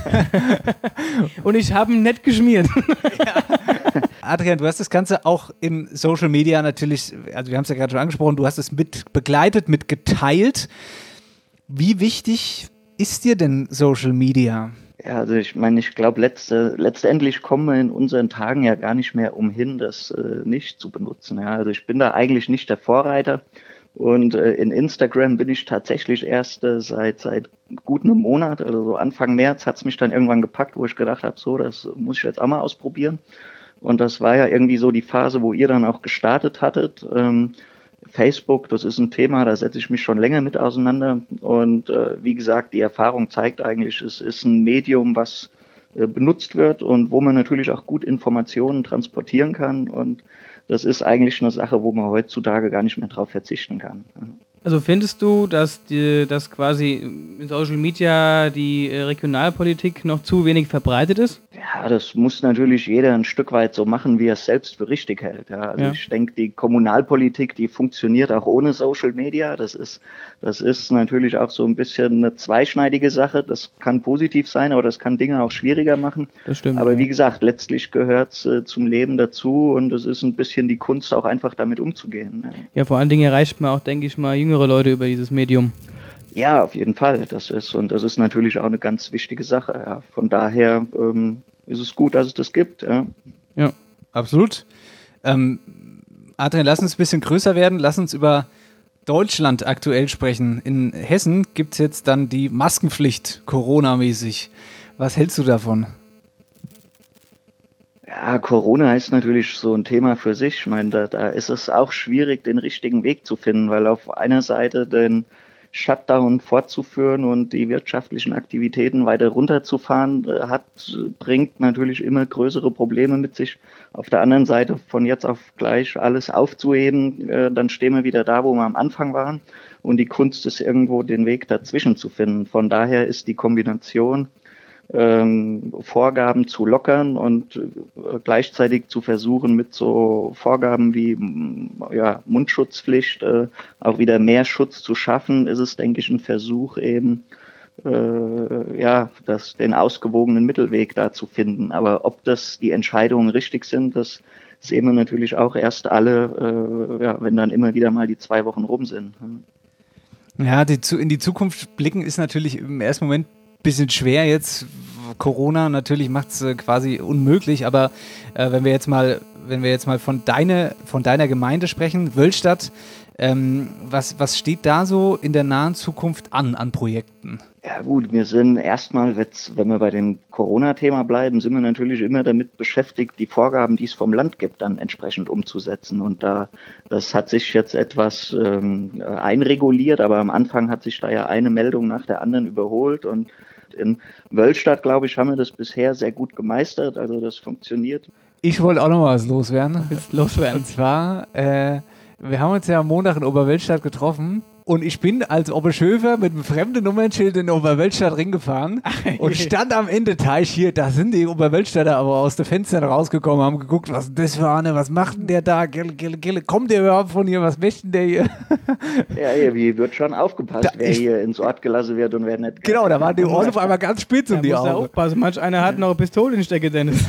Und ich habe ihn nicht geschmiert. Adrian, du hast das Ganze auch in Social Media natürlich, also wir haben es ja gerade schon angesprochen, du hast es mit begleitet, mit geteilt. Wie wichtig ist dir denn Social Media? Ja, also ich meine, ich glaube, letztendlich kommen wir in unseren Tagen ja gar nicht mehr umhin, das nicht zu benutzen. Ja, also ich bin da eigentlich nicht der Vorreiter und in Instagram bin ich tatsächlich erst seit gut einem Monat, also so Anfang März hat es mich dann irgendwann gepackt, wo ich gedacht habe, so, das muss ich jetzt auch mal ausprobieren. Und das war ja irgendwie so die Phase, wo ihr dann auch gestartet hattet. Facebook, das ist ein Thema, da setze ich mich schon länger mit auseinander. Und wie gesagt, die Erfahrung zeigt eigentlich, es ist ein Medium, was benutzt wird und wo man natürlich auch gut Informationen transportieren kann. Und das ist eigentlich eine Sache, wo man heutzutage gar nicht mehr drauf verzichten kann. Also findest du, dass quasi in Social Media die Regionalpolitik noch zu wenig verbreitet ist? Ja, das muss natürlich jeder ein Stück weit so machen, wie er es selbst für richtig hält. Ja, also ich denke, die Kommunalpolitik, die funktioniert auch ohne Social Media. Das ist natürlich auch so ein bisschen eine zweischneidige Sache. Das kann positiv sein, aber das kann Dinge auch schwieriger machen. Das stimmt. Aber wie gesagt, letztlich gehört es zum Leben dazu und es ist ein bisschen die Kunst, auch einfach damit umzugehen. Ja, vor allen Dingen erreicht man auch, denke ich mal, jüngere Leute über dieses Medium. Ja, auf jeden Fall. Das ist natürlich auch eine ganz wichtige Sache. Ja. Von daher ist es gut, dass es das gibt. Ja, absolut. Adrian, lass uns ein bisschen größer werden. Lass uns über Deutschland aktuell sprechen. In Hessen gibt es jetzt dann die Maskenpflicht, Corona-mäßig. Was hältst du davon? Ja, Corona ist natürlich so ein Thema für sich. Ich meine, da ist es auch schwierig, den richtigen Weg zu finden, weil auf einer Seite den Shutdown fortzuführen und die wirtschaftlichen Aktivitäten weiter runterzufahren, bringt natürlich immer größere Probleme mit sich. Auf der anderen Seite von jetzt auf gleich alles aufzuheben, dann stehen wir wieder da, wo wir am Anfang waren. Und die Kunst ist irgendwo, den Weg dazwischen zu finden. Von daher ist die Kombination Vorgaben zu lockern und gleichzeitig zu versuchen, mit so Vorgaben wie Mundschutzpflicht auch wieder mehr Schutz zu schaffen, ist es, denke ich, ein Versuch eben, den ausgewogenen Mittelweg da zu finden. Aber ob das die Entscheidungen richtig sind, das sehen wir natürlich auch erst alle, wenn dann immer wieder mal die 2 Wochen rum sind. Ja, in die Zukunft blicken ist natürlich im ersten Moment ein bisschen schwer jetzt. Corona natürlich macht es quasi unmöglich, aber wenn wir jetzt mal von deiner Gemeinde sprechen, Wöllstadt, was steht da so in der nahen Zukunft an Projekten? Ja gut, wir sind erstmal, wenn wir bei dem Corona-Thema bleiben, sind wir natürlich immer damit beschäftigt, die Vorgaben, die es vom Land gibt, dann entsprechend umzusetzen. Und das hat sich jetzt etwas einreguliert, aber am Anfang hat sich da ja eine Meldung nach der anderen überholt. Und in Wöllstadt, glaube ich, haben wir das bisher sehr gut gemeistert. Also das funktioniert. Ich wollte auch noch mal was loswerden. Und zwar, wir haben uns ja am Montag in Oberwöllstadt getroffen. Und ich bin als Oberschöfer mit einem fremden Nummernschild in Oberwöllstadt Ring gefahren und stand am Endeteich hier. Da sind die Oberwöllstadter aber aus den Fenstern rausgekommen, haben geguckt, was ist das für eine, was macht denn der da? Kommt der überhaupt von hier? Was möchte denn der hier? Ja, hier wird schon aufgepasst, wer hier ins Ort gelassen wird und wer nicht. Genau, da waren die Ohren auf einmal ganz spitz um die Augen. Da muss er aufpassen. Manch einer hat noch eine Pistole in Stecke, Dennis.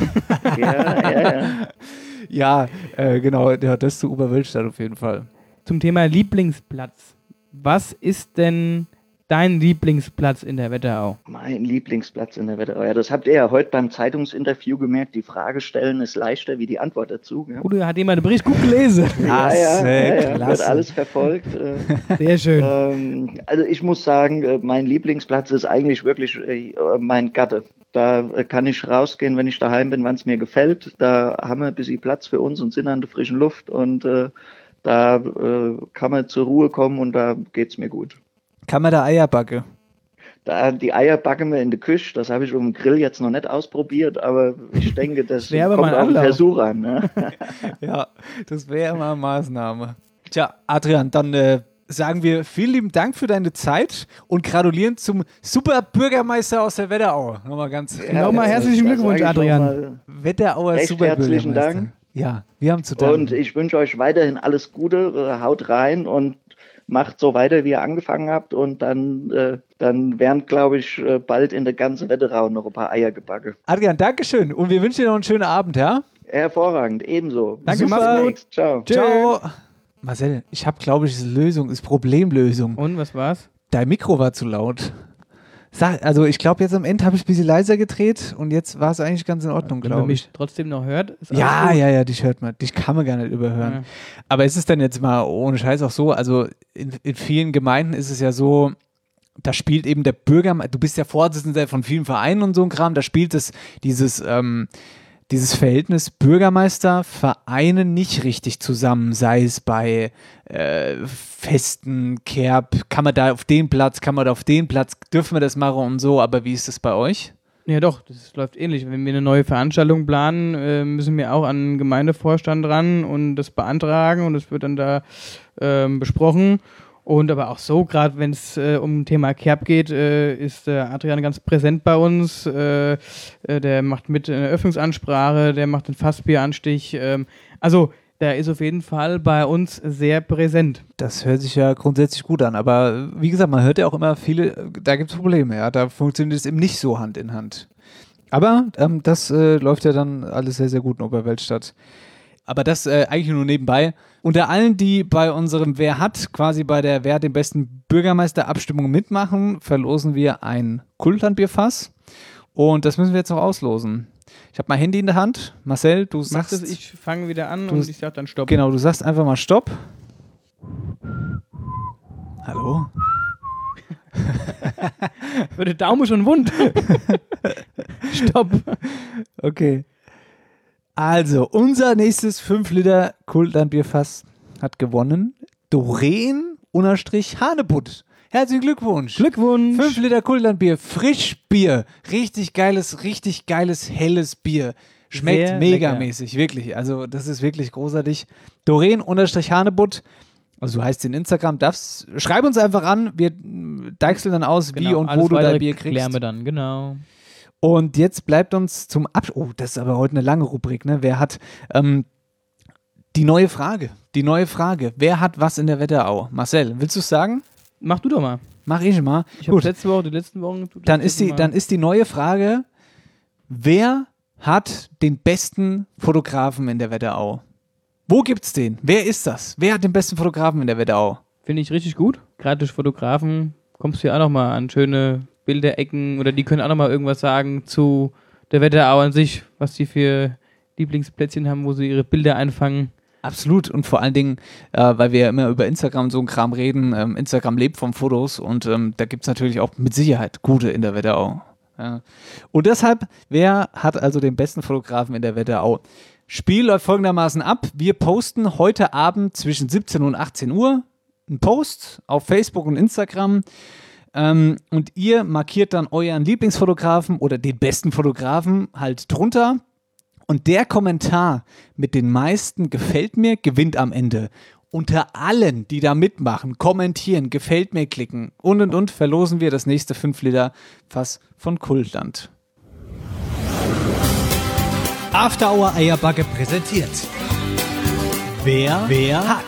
Ja, genau, ja, das zu Oberwöllstadt auf jeden Fall. Zum Thema Lieblingsplatz. Was ist denn dein Lieblingsplatz in der Wetterau? Mein Lieblingsplatz in der Wetterau. Ja, das habt ihr ja heute beim Zeitungsinterview gemerkt. Die Frage stellen ist leichter wie die Antwort dazu. Ja. Oder hat jemand den Bericht gut gelesen? Ja, wird alles verfolgt. Sehr schön. Also ich muss sagen, mein Lieblingsplatz ist eigentlich wirklich mein Gatte. Da kann ich rausgehen, wenn ich daheim bin, wann es mir gefällt. Da haben wir ein bisschen Platz für uns und sind an der frischen Luft und da kann man zur Ruhe kommen und da geht's mir gut. Kann man da Eier backen? Die Eier backen wir in der Küche. Das habe ich auf dem Grill jetzt noch nicht ausprobiert, aber ich denke, das kommt auf den Versuch an. Ne? Ja, das wäre mal eine Maßnahme. Tja, Adrian, dann sagen wir vielen lieben Dank für deine Zeit und gratulieren zum super Bürgermeister aus der Wetterau. Nochmal herzlichen Glückwunsch, Adrian. Wetterauer super herzlichen Dank. Ja, wir haben zu danken. Und ich wünsche euch weiterhin alles Gute, haut rein und macht so weiter, wie ihr angefangen habt und dann werden, glaube ich, bald in der ganzen Wetterau noch ein paar Eier gebacken. Adrian, Dankeschön und wir wünschen dir noch einen schönen Abend, ja? Hervorragend, ebenso. Danke, mach's gut. Ciao. Ciao. Marcel, ich habe, glaube ich, ist Problemlösung. Und, was war's? Dein Mikro war zu laut. Also ich glaube, jetzt am Ende habe ich ein bisschen leiser gedreht und jetzt war es eigentlich ganz in Ordnung, glaube ich. Wenn man mich trotzdem noch hört, ist alles Ja, dich hört man. Dich kann man gar nicht überhören. Ja. Aber ist es dann jetzt mal ohne Scheiß auch so, also in vielen Gemeinden ist es ja so, da spielt eben der Bürgermeister, du bist ja Vorsitzender von vielen Vereinen und so ein Kram, da spielt dieses Verhältnis Bürgermeister-Vereine nicht richtig zusammen, sei es bei Festen, Kerb, kann man da auf den Platz, dürfen wir das machen und so, aber wie ist das bei euch? Ja doch, das läuft ähnlich. Wenn wir eine neue Veranstaltung planen, müssen wir auch an den Gemeindevorstand ran und das beantragen und das wird dann da besprochen. Und aber auch so, gerade wenn es um Thema Kerb geht, ist Adrian ganz präsent bei uns. Der macht mit eine Öffnungsansprache, der macht den Fassbieranstich. Also der ist auf jeden Fall bei uns sehr präsent. Das hört sich ja grundsätzlich gut an, aber wie gesagt, man hört ja auch immer da gibt es Probleme, ja, da funktioniert es eben nicht so Hand in Hand. Aber das läuft ja dann alles sehr, sehr gut in Oberwöllstadt. Aber das eigentlich nur nebenbei. Unter allen, die bei unserem Wer hat, quasi bei der Wer hat den besten Bürgermeister-Abstimmung mitmachen, verlosen wir ein Kultlandbierfass. Und das müssen wir jetzt noch auslosen. Ich habe mein Handy in der Hand. Marcel, du sagst... Mach das, ich fange wieder an und ich sag dann Stopp. Genau, du sagst einfach mal Stopp. Hallo? Der Daumen schon wund. Stopp. Okay. Also, unser nächstes 5-Liter Kultlandbierfass hat gewonnen. Doreen-Hanebutt. Herzlichen Glückwunsch. 5 Liter Kultlandbier, Frischbier. Richtig geiles, helles Bier. Schmeckt sehr megamäßig, wirklich. Also, das ist wirklich großartig. Doreen-Hanebutt. Also, du heißt in Instagram. Schreib uns einfach an. Wir deichseln dann aus, wie und wo du dein Bier kriegst. Klären wir dann, genau. Und jetzt bleibt uns zum Abschluss, oh, das ist aber heute eine lange Rubrik, ne? Wer hat die neue Frage, wer hat was in der Wetterau? Marcel, willst du es sagen? Mach du doch mal. Mach ich mal. Ich habe letzte Woche, die letzten Wochen. Dann ist die neue Frage, wer hat den besten Fotografen in der Wetterau? Wo gibt's den? Wer ist das? Wer hat den besten Fotografen in der Wetterau? Finde ich richtig gut. Gerade durch Fotografen kommst du ja auch nochmal an schöne Bilderecken oder die können auch nochmal irgendwas sagen zu der Wetterau an sich, was die für Lieblingsplätzchen haben, wo sie ihre Bilder einfangen. Absolut und vor allen Dingen, weil wir ja immer über Instagram so einen Kram reden, Instagram lebt von Fotos und da gibt es natürlich auch mit Sicherheit gute in der Wetterau. Ja. Und deshalb, wer hat also den besten Fotografen in der Wetterau? Spiel läuft folgendermaßen ab. Wir posten heute Abend zwischen 17 und 18 Uhr einen Post auf Facebook und Instagram und ihr markiert dann euren Lieblingsfotografen oder den besten Fotografen halt drunter. Und der Kommentar mit den meisten gefällt mir, gewinnt am Ende. Unter allen, die da mitmachen, kommentieren, gefällt mir klicken und verlosen wir das nächste 5 Liter Fass von Kultland. After Hour Eierbacke präsentiert. Wer hat.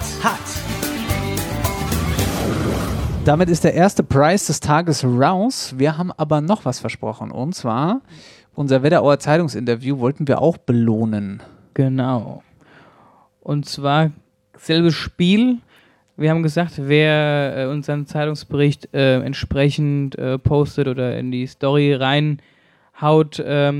Damit ist der erste Preis des Tages raus. Wir haben aber noch was versprochen. Und zwar unser Wetterauer Zeitungsinterview wollten wir auch belohnen. Genau. Und zwar selbes Spiel. Wir haben gesagt, wer unseren Zeitungsbericht entsprechend postet oder in die Story reinhaut,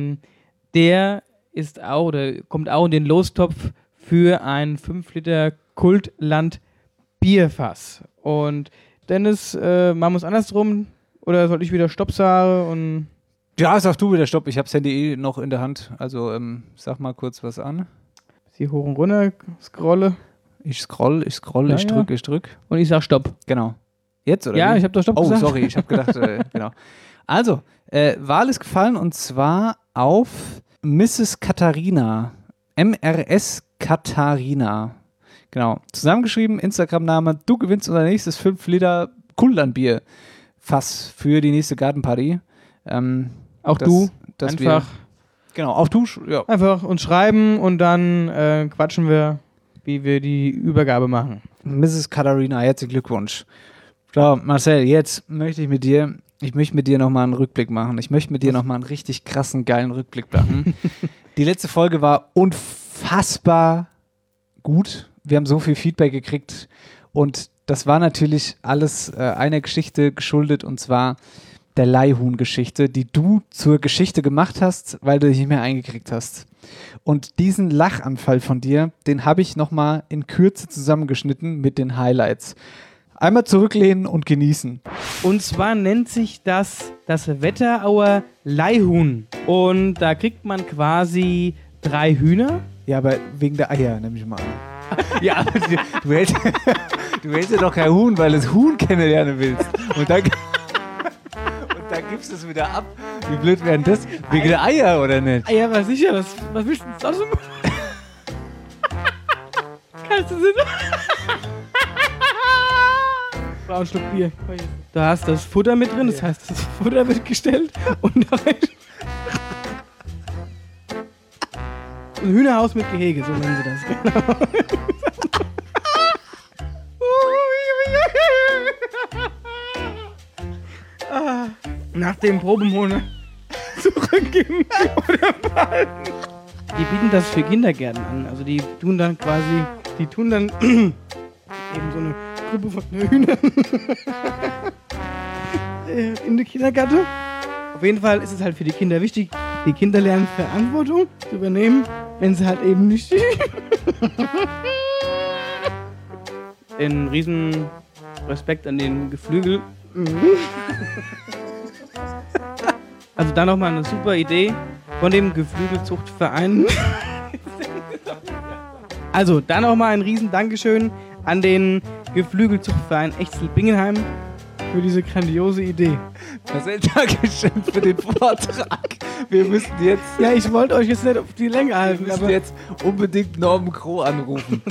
der ist auch oder kommt auch in den Lostopf für ein 5 Liter Kultland Bierfass. Und Dennis, machen wir es andersrum? Oder soll ich wieder Stopp sagen? Und ja, sag du wieder Stopp. Ich habe das Handy noch in der Hand. Also sag mal kurz was an. Sie hoch und runter scrolle. Ich scroll, ja, ich drück. Und ich sag Stopp. Genau. Jetzt, oder? Ja, wie? ich habe doch Stopp gesagt. Oh, sorry, ich habe gedacht, genau. Also, Wahl ist gefallen und zwar auf Mrs. Katharina. MRS Katharina. Genau. Zusammengeschrieben, Instagram-Name. Du gewinnst unser nächstes 5 Liter Kultlandbier Fass für die nächste Gartenparty. Auch du. Einfach. Genau, auch du. Ja. Einfach uns schreiben und dann quatschen wir, wie wir die Übergabe machen. Mrs. Katharina, herzlichen Glückwunsch. So, Marcel, jetzt möchte ich mit dir nochmal einen Rückblick machen. Ich möchte mit dir nochmal einen richtig krassen, geilen Rückblick machen. Die letzte Folge war unfassbar gut. Wir haben so viel Feedback gekriegt und das war natürlich alles einer Geschichte geschuldet und zwar der Leihhuhn-Geschichte, die du zur Geschichte gemacht hast, weil du dich nicht mehr eingekriegt hast. Und diesen Lachanfall von dir, den habe ich nochmal in Kürze zusammengeschnitten mit den Highlights. Einmal zurücklehnen und genießen. Und zwar nennt sich das Wetterauer Leihhuhn. Und da kriegt man quasi 3 Hühner. Ja, aber wegen der Eier, nehme ich mal an. Ja, aber du hältst ja doch kein Huhn, weil du das Huhn kennenlernen willst. Und dann gibst du es wieder ab. Wie blöd wären das? Wegen der Eier, oder nicht? Eier war sicher. Was willst du denn sonst? Kannst du sie noch? Brauch einen Schluck Bier. Da hast du das Futter mit drin, das heißt, das Futter wird gestellt und da ein Hühnerhaus mit Gehege, so nennen sie das. Genau. Nach dem Probenholen zurückgeben oder behalten. Die bieten das für Kindergärten an. Also die tun dann eben so eine Gruppe von Hühnern in der Kindergärten. Auf jeden Fall ist es halt für die Kinder wichtig, die Kinder lernen Verantwortung zu übernehmen, wenn sie halt eben nicht den riesen Respekt an den Geflügel. Also da nochmal eine super Idee von dem Geflügelzuchtverein. Also da nochmal ein riesen Dankeschön an den Geflügelzuchtverein Echzel-Bingenheim für diese grandiose Idee. Marcel, Dankeschön für den Vortrag. Wir müssen jetzt... Ja, ich wollte euch jetzt nicht auf die Länge halten. Wir müssen jetzt unbedingt Norman Kroh anrufen.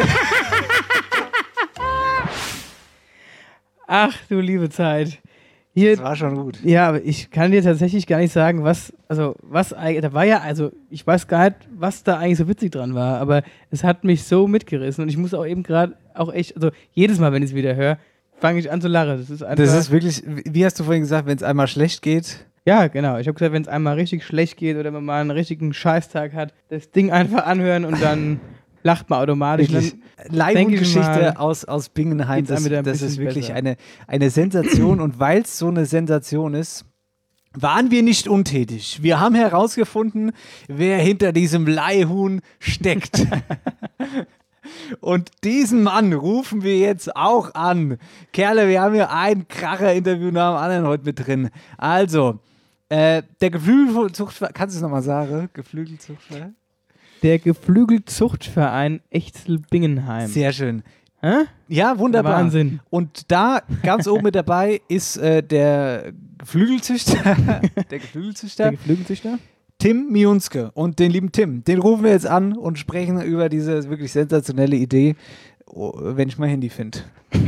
Ach du liebe Zeit. Hier, das war schon gut. Ja, aber ich kann dir tatsächlich gar nicht sagen, da war ja, also ich weiß gar nicht, was da eigentlich so witzig dran war, aber es hat mich so mitgerissen und ich muss auch eben gerade auch echt, also jedes Mal, wenn ich es wieder höre, fange ich an zu lachen. Das ist wirklich, wie hast du vorhin gesagt, wenn es einmal schlecht geht? Ja, genau. Ich habe gesagt, wenn es einmal richtig schlecht geht oder man mal einen richtigen Scheißtag hat, das Ding einfach anhören und dann lacht man automatisch. Leihhundgeschichte aus Bingenheim, das ist wirklich eine Sensation. Und weil es so eine Sensation ist, waren wir nicht untätig. Wir haben herausgefunden, wer hinter diesem Leihhuhn steckt. Und diesen Mann rufen wir jetzt auch an. Kerle, wir haben hier ein Kracher-Interview nach dem anderen heute mit drin. Also, der Geflügelzuchtverein, kannst du es nochmal sagen? Geflügelzuchtverein? Der Geflügelzuchtverein Echzel-Bingenheim. Sehr schön. Hä? Ja, wunderbar. Wahnsinn. Und da ganz oben mit dabei ist der Geflügelzüchter. Der Geflügelzüchter. Tim Miunske. Und den lieben Tim, den rufen wir jetzt an und sprechen über diese wirklich sensationelle Idee, wenn ich mal Handy finde.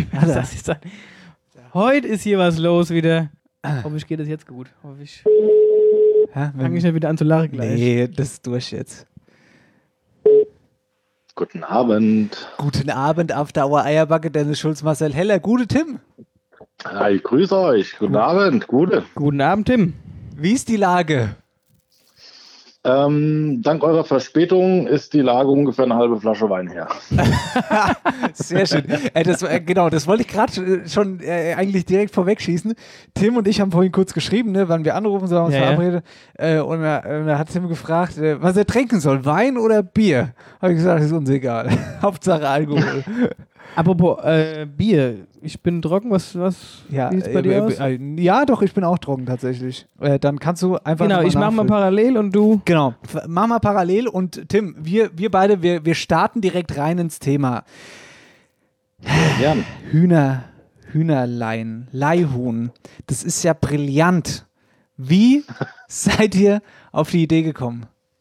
Heute ist hier was los wieder. Hoffentlich geht es jetzt gut. Hoffentlich fange ich nicht wieder an zu lachen gleich. Nee, das ist durch jetzt. Guten Abend. Guten Abend auf der Eierbacke, Dennis Schulz, Marcel Heller. Gute Tim. Hi, ich grüße euch. Guten Abend. Guten Abend, Tim. Wie ist die Lage? Dank eurer Verspätung ist die Lage ungefähr eine halbe Flasche Wein her. Sehr schön. Das wollte ich gerade schon eigentlich direkt vorwegschießen. Tim und ich haben vorhin kurz geschrieben, ne, wann wir anrufen, sollen wir uns verabreden. Und da hat Tim gefragt, was er trinken soll, Wein oder Bier? Habe ich gesagt, das ist uns egal. Hauptsache Alkohol. Apropos Bier, ich bin trocken, wie sieht's bei dir aus? Ja, doch, ich bin auch trocken tatsächlich. Dann kannst du einfach Genau, ich mache mal parallel und du... Genau, mach mal parallel und Tim, wir beide, wir starten direkt rein ins Thema. Ja, Hühnerlein, Leihhuhn, das ist ja brillant. Wie seid ihr auf die Idee gekommen?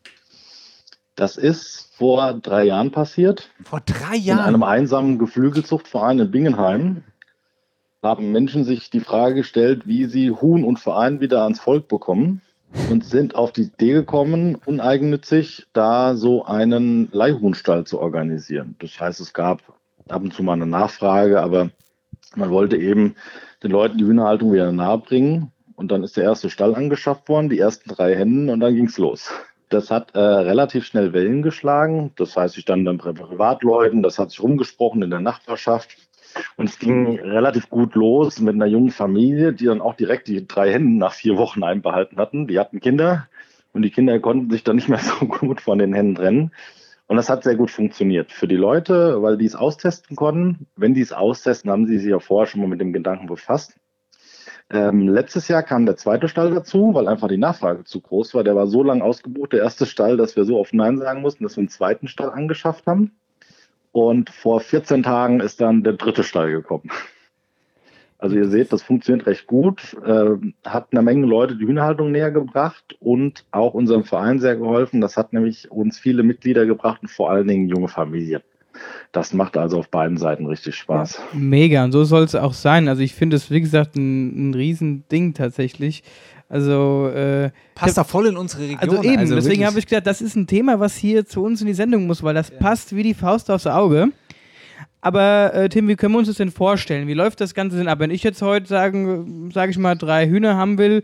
Das ist vor 3 Jahren passiert. Vor 3 Jahren? In einem einsamen Geflügelzuchtverein in Bingenheim haben Menschen sich die Frage gestellt, wie sie Huhn und Verein wieder ans Volk bekommen und sind auf die Idee gekommen, uneigennützig da so einen Leihhuhnstall zu organisieren. Das heißt, es gab ab und zu mal eine Nachfrage, aber man wollte eben den Leuten die Hühnerhaltung wieder nahe bringen. Und dann ist der erste Stall angeschafft worden, die ersten 3 Hennen und dann ging es los. Das hat relativ schnell Wellen geschlagen. Das heißt, ich stand dann bei Privatleuten, das hat sich rumgesprochen in der Nachbarschaft. Und es ging relativ gut los mit einer jungen Familie, die dann auch direkt die 3 Hennen nach 4 Wochen einbehalten hatten. Die hatten Kinder und die Kinder konnten sich dann nicht mehr so gut von den Hennen trennen. Und das hat sehr gut funktioniert für die Leute, weil die es austesten konnten. Wenn die es austesten, haben sie sich ja vorher schon mal mit dem Gedanken befasst. Letztes Jahr kam der zweite Stall dazu, weil einfach die Nachfrage zu groß war. Der war so lang ausgebucht, der erste Stall, dass wir so oft Nein sagen mussten, dass wir einen zweiten Stall angeschafft haben. Und vor 14 Tagen ist dann der dritte Stall gekommen. Also ihr seht, das funktioniert recht gut, hat einer Menge Leute die Hühnerhaltung näher gebracht und auch unserem Verein sehr geholfen. Das hat nämlich uns viele Mitglieder gebracht und vor allen Dingen junge Familien. Das macht also auf beiden Seiten richtig Spaß. Ja, mega, und so soll es auch sein. Also ich finde es, wie gesagt, ein Riesending tatsächlich. Also passt da voll in unsere Region. Also eben, deswegen habe ich gedacht, das ist ein Thema, was hier zu uns in die Sendung muss, weil das passt wie die Faust aufs Auge. Aber Tim, wie können wir uns das denn vorstellen? Wie läuft das Ganze denn ab? Wenn ich jetzt heute, sage ich mal, 3 Hühner haben will,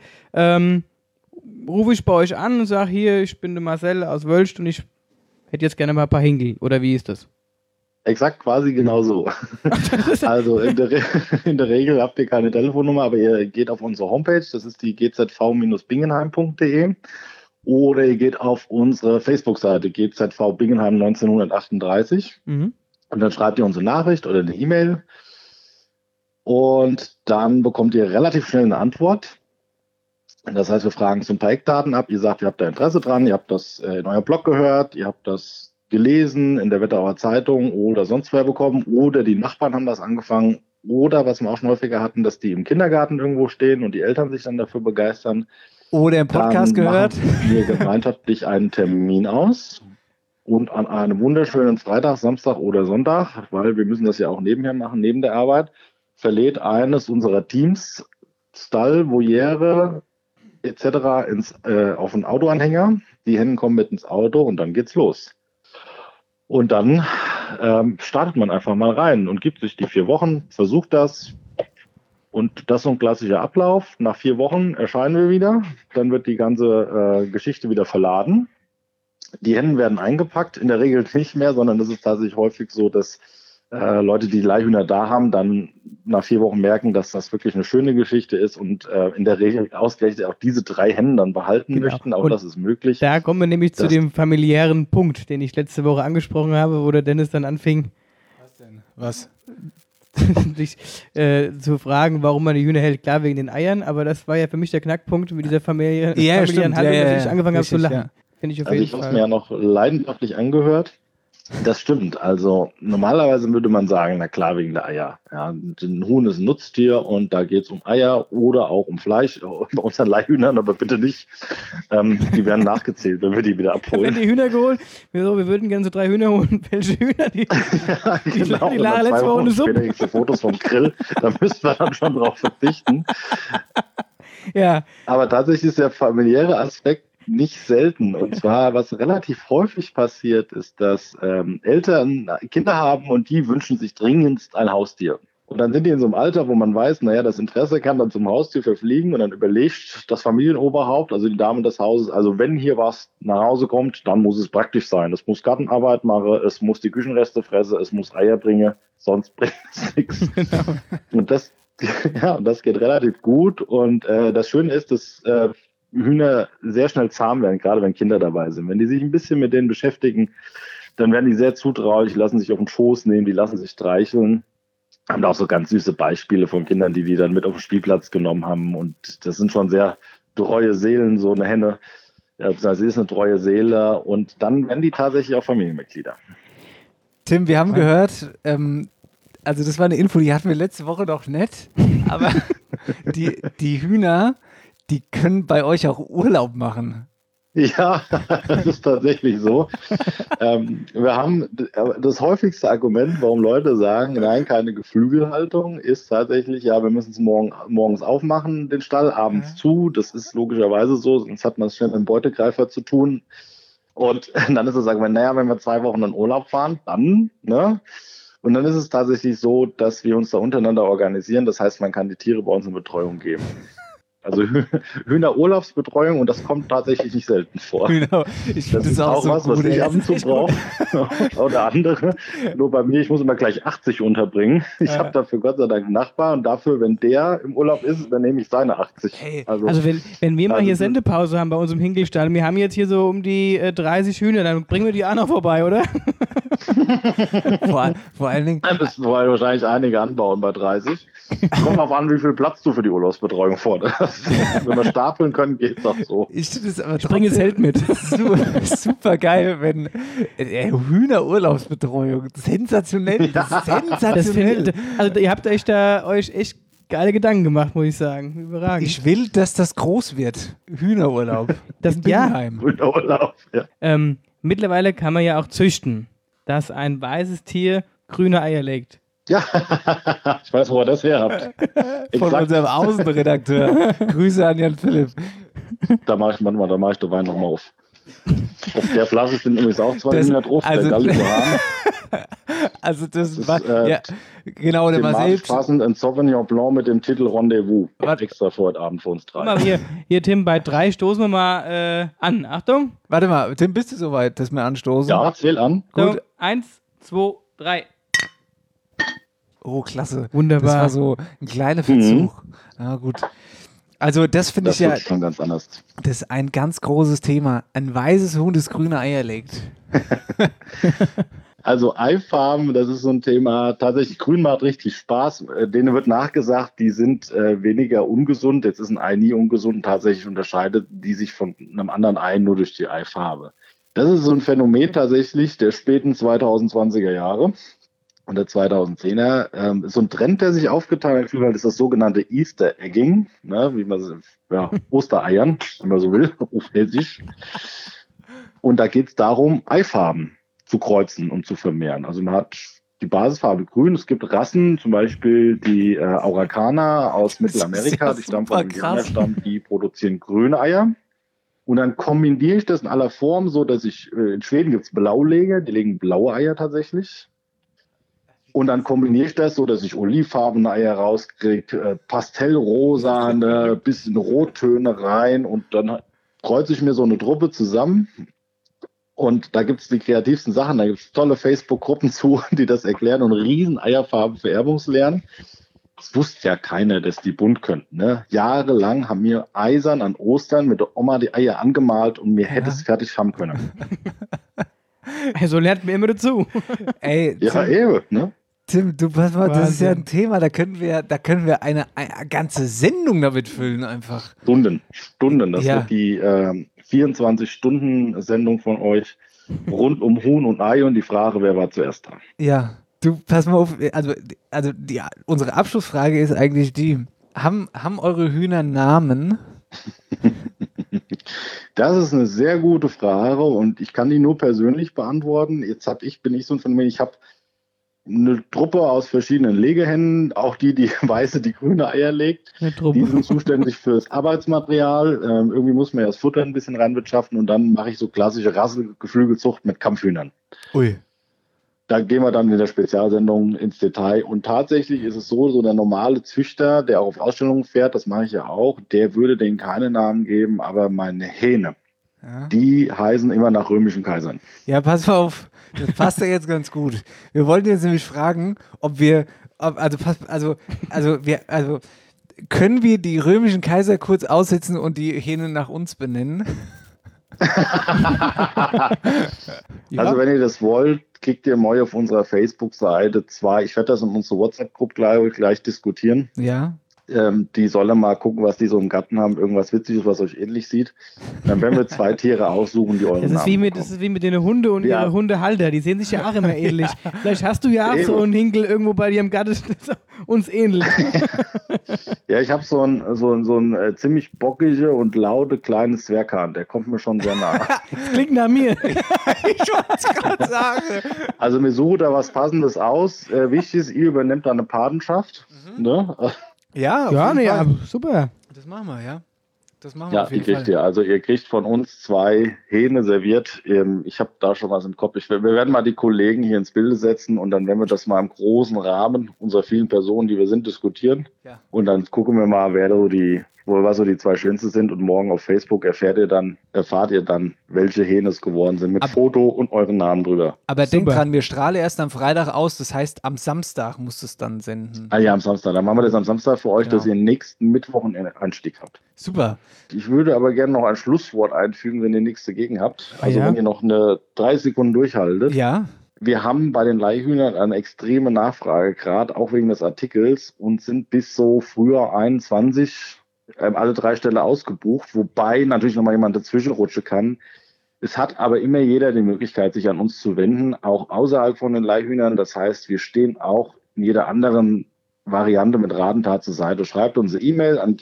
rufe ich bei euch an und sage, hier, ich bin der Marcel aus Wölst und ich hätte jetzt gerne mal ein paar Hingel. Oder wie ist das? Exakt quasi genau so. Also in der Regel habt ihr keine Telefonnummer, aber ihr geht auf unsere Homepage, das ist die gzv-bingenheim.de, oder ihr geht auf unsere Facebook-Seite GZV Bingenheim 1938 und dann schreibt ihr unsere Nachricht oder eine E-Mail und dann bekommt ihr relativ schnell eine Antwort. Das heißt, wir fragen so ein paar Eckdaten ab. Ihr sagt, ihr habt da Interesse dran, ihr habt das in eurem Blog gehört, ihr habt das gelesen in der Wetterauer Zeitung oder sonst wer bekommen oder die Nachbarn haben das angefangen oder was wir auch schon häufiger hatten, dass die im Kindergarten irgendwo stehen und die Eltern sich dann dafür begeistern. Oder im Podcast gehört. Wir gemeinschaftlich einen Termin aus und an einem wunderschönen Freitag, Samstag oder Sonntag, weil wir müssen das ja auch nebenher machen, neben der Arbeit, verlädt eines unserer Teams Stall, Voliere etc. auf einen Autoanhänger. Die Hennen kommen mit ins Auto und dann geht's los. Und dann startet man einfach mal rein und gibt sich die 4 Wochen, versucht das. Und das ist so ein klassischer Ablauf. Nach 4 Wochen erscheinen wir wieder. Dann wird die ganze Geschichte wieder verladen. Die Hennen werden eingepackt, in der Regel nicht mehr, sondern es ist tatsächlich häufig so, dass Leute, die Leihhühner da haben, dann nach 4 Wochen merken, dass das wirklich eine schöne Geschichte ist und in der Regel ausgerechnet auch diese 3 Hennen dann behalten möchten. Auch das ist möglich. Da kommen wir nämlich zu dem familiären Punkt, den ich letzte Woche angesprochen habe, wo der Dennis dann anfing. Was denn? Was? Dich zu fragen, warum man die Hühner hält. Klar, wegen den Eiern, aber das war ja für mich der Knackpunkt mit dieser familiären Haltung, dass ich angefangen habe zu lachen. Ja. Finde ich auf Also jeden ich habe Fall. es mir ja noch leidenschaftlich angehört. Das stimmt. Also normalerweise würde man sagen, na klar, wegen der Eier. Ja, ein Huhn ist ein Nutztier und da geht es um Eier oder auch um Fleisch. Bei unseren Leihhühnern, aber bitte nicht. Die werden nachgezählt, wenn wir die wieder abholen. Wenn die Hühner geholt, wir würden gerne so 3 Hühner holen. Welche Hühner? Die Genau, die lagen letzte Woche eine Suppe. Später gibt es Fotos vom Grill, da müssten wir dann schon drauf verzichten. Ja. Aber tatsächlich ist der familiäre Aspekt nicht selten. Und zwar, was relativ häufig passiert, ist, dass Eltern Kinder haben und die wünschen sich dringendst ein Haustier. Und dann sind die in so einem Alter, wo man weiß, naja, das Interesse kann dann zum Haustier verfliegen und dann überlegt das Familienoberhaupt, also die Dame des Hauses, also wenn hier was nach Hause kommt, dann muss es praktisch sein. Es muss Gartenarbeit machen, es muss die Küchenreste fressen, es muss Eier bringen, sonst bringt es nichts. Genau. Und das geht relativ gut. Und das Schöne ist, dass Hühner sehr schnell zahm werden, gerade wenn Kinder dabei sind. Wenn die sich ein bisschen mit denen beschäftigen, dann werden die sehr zutraulich, lassen sich auf den Schoß nehmen, die lassen sich streicheln. Haben da auch so ganz süße Beispiele von Kindern, die dann mit auf den Spielplatz genommen haben. Und das sind schon sehr treue Seelen, so eine Henne. Ja, sie ist eine treue Seele. Und dann werden die tatsächlich auch Familienmitglieder. Tim, wir haben gehört, also das war eine Info, die hatten wir letzte Woche noch nicht, aber die Hühner, die können bei euch auch Urlaub machen. Ja, das ist tatsächlich so. Wir haben das häufigste Argument, warum Leute sagen, nein, keine Geflügelhaltung, ist tatsächlich, ja, wir müssen es morgens aufmachen, den Stall, abends zu. Das ist logischerweise so, sonst hat man es schnell mit einem Beutegreifer zu tun. Und dann ist das Argument, naja, wenn wir 2 Wochen in Urlaub fahren, dann, ne? Und dann ist es tatsächlich so, dass wir uns da untereinander organisieren. Das heißt, man kann die Tiere bei uns in Betreuung geben. Also Hühnerurlaubsbetreuung und das kommt tatsächlich nicht selten vor. Genau. Das ist auch so was ich ab und zu brauche. Oder andere. Nur bei mir, ich muss immer gleich 80 unterbringen. Ich habe dafür Gott sei Dank einen Nachbar und dafür, wenn der im Urlaub ist, dann nehme ich seine 80. Hey, also wenn wir mal hier Sendepause haben bei uns im Hinkelstall, wir haben jetzt hier so um die 30 Hühner, dann bringen wir die auch noch vorbei, oder? vor allen Dingen. Dann müssen wir wahrscheinlich einige anbauen bei 30. Kommt auf an, wie viel Platz du für die Urlaubsbetreuung forderst. Wenn wir stapeln können, geht's auch so. Ich bringe Zelt mit. Super geil, wenn Hühnerurlaubsbetreuung. Sensationell. Ja. Sensationell. Also ihr habt euch echt geile Gedanken gemacht, muss ich sagen. Überragend. Ich will, dass das groß wird. Hühnerurlaub. Das Hühnerurlaub, ja. Mittlerweile kann man ja auch züchten, dass ein weißes Tier grüne Eier legt. Ja, ich weiß, wo ihr das her habt. Von unserem Außenredakteur. Grüße an Jan Philipp. Da mache ich den Wein nochmal auf. Auf der Flasche sind übrigens auch 2 Hühner drauf. Also das war, ja, genau, der war selbst. Passend ein Sauvignon Blanc mit dem Titel Rendezvous. Extra für heute Abend für uns 3. Guck mal, hier Tim, bei 3 stoßen wir mal an. Achtung. Warte mal, Tim, bist du soweit, dass wir anstoßen? Ja, zähl an. Gut. 1, 2, 3. Oh, klasse. Wunderbar. Das war so ein kleiner Verzug. Ja, gut. Also das finde ich ja schon ganz anders. Das ist ein ganz großes Thema. Ein weißes Huhn, das grüne Eier legt. Also Eifarben, das ist so ein Thema, tatsächlich Grün macht richtig Spaß. Denen wird nachgesagt, die sind weniger ungesund. Jetzt ist ein Ei nie ungesund. Tatsächlich unterscheidet die sich von einem anderen Ei nur durch die Eifarbe. Das ist so ein Phänomen tatsächlich der späten 2020er Jahre. Und der 2010er, so ein Trend, der sich aufgetan hat, ist das sogenannte Easter Egging, ne, wie man Ostereiern, wenn man so will, auf Hessisch. Und da geht es darum, Eifarben zu kreuzen und zu vermehren. Also man hat die Basisfarbe grün. Es gibt Rassen, zum Beispiel die Araucana aus Mittelamerika, die stammen von dem Indianerstamm, die produzieren grüne Eier. Und dann kombiniere ich das in aller Form, so dass ich, in Schweden gibt es Blauleger, die legen blaue Eier tatsächlich. Und dann kombiniere ich das so, dass ich olivfarbene Eier rauskriege, pastellrosane, bisschen Rottöne rein und dann kreuze ich mir so eine Truppe zusammen. Und da gibt es die kreativsten Sachen, da gibt es tolle Facebook-Gruppen zu, die das erklären und riesen Eierfarbenvererbungslernen. Das wusste ja keiner, dass die bunt könnten. Ne? Jahrelang haben wir eisern an Ostern mit der Oma die Eier angemalt und mir hätte es fertig haben können. So lernt mir immer dazu. Ey, ja, eben, ne? Tim, du pass mal, das ist ja ein Thema, da können wir eine ganze Sendung damit füllen einfach. Stunden. Das wird die 24-Stunden-Sendung von euch rund um Huhn und Ei und die Frage, wer war zuerst da? Ja, du, pass mal auf, unsere Abschlussfrage ist eigentlich die, haben eure Hühner Namen? Das ist eine sehr gute Frage und ich kann die nur persönlich beantworten. Jetzt bin ich so ein Phänomen, ich habe eine Truppe aus verschiedenen Legehennen, auch die weiße, die grüne Eier legt. Die sind zuständig fürs Arbeitsmaterial. Irgendwie muss man ja das Futter ein bisschen reinwirtschaften und dann mache ich so klassische Rassegeflügelzucht mit Kampfhühnern. Ui. Da gehen wir dann in der Spezialsendung ins Detail. Und tatsächlich ist es so der normale Züchter, der auch auf Ausstellungen fährt, das mache ich ja auch, der würde denen keine Namen geben, aber meine Hähne, die heißen immer nach römischen Kaisern. Ja, pass mal auf, das passt ja jetzt ganz gut. Wir wollten jetzt nämlich fragen, können wir die römischen Kaiser kurz aussetzen und die Hähne nach uns benennen? Also wenn ihr das wollt, kriegt ihr mal auf unserer Facebook-Seite ich werde das in unsere WhatsApp-Gruppe gleich diskutieren. Ja. Die sollen mal gucken, was die so im Garten haben, irgendwas Witziges, was euch ähnlich sieht. Dann werden wir 2 Tiere aussuchen, die euren Namen bekommen. Das ist wie mit den Hunden und ihre Hundehalter, die sehen sich ja auch immer ähnlich. Vielleicht hast du ja auch so einen Hinkel irgendwo bei dir im Garten, das uns ähnelt. Ja, ich habe so ein ziemlich bockige und laute kleines Zwerghahn, der kommt mir schon sehr nah. Das klingt nach mir. Ich wollte es gerade sagen. Also mir suche da was Passendes aus. Wichtig ist, ihr übernehmt da eine Patenschaft. Ne? Ja, super. Das machen wir, ja. Das machen wir auf jeden die kriegt ihr. Also ihr kriegt von uns 2 Hähne serviert. Ich habe da schon was im Kopf. Wir werden mal die Kollegen hier ins Bild setzen und dann werden wir das mal im großen Rahmen unserer vielen Personen, die wir sind, diskutieren. Ja. Und dann gucken wir mal, was so die 2 schönsten sind und morgen auf Facebook erfahrt ihr dann, welche Hähne es geworden sind, mit Foto und euren Namen drüber. Aber denk dran, wir strahlen erst am Freitag aus, das heißt, am Samstag musst du es dann senden. Ah ja, am Samstag. Dann machen wir das am Samstag für euch, dass ihr nächsten Mittwoch einen Einstieg habt. Super. Ich würde aber gerne noch ein Schlusswort einfügen, wenn ihr nichts dagegen habt. Also wenn ihr noch 30 Sekunden durchhaltet. Ja. Wir haben bei den Leihhühnern eine extreme Nachfrage, gerade auch wegen des Artikels, und sind bis so Frühjahr 21 alle 3 Stellen ausgebucht, wobei natürlich nochmal jemand dazwischen rutschen kann. Es hat aber immer jeder die Möglichkeit, sich an uns zu wenden, auch außerhalb von den Leihhühnern. Das heißt, wir stehen auch in jeder anderen Variante mit Rat und Tat zur Seite. Schreibt uns eine E-Mail an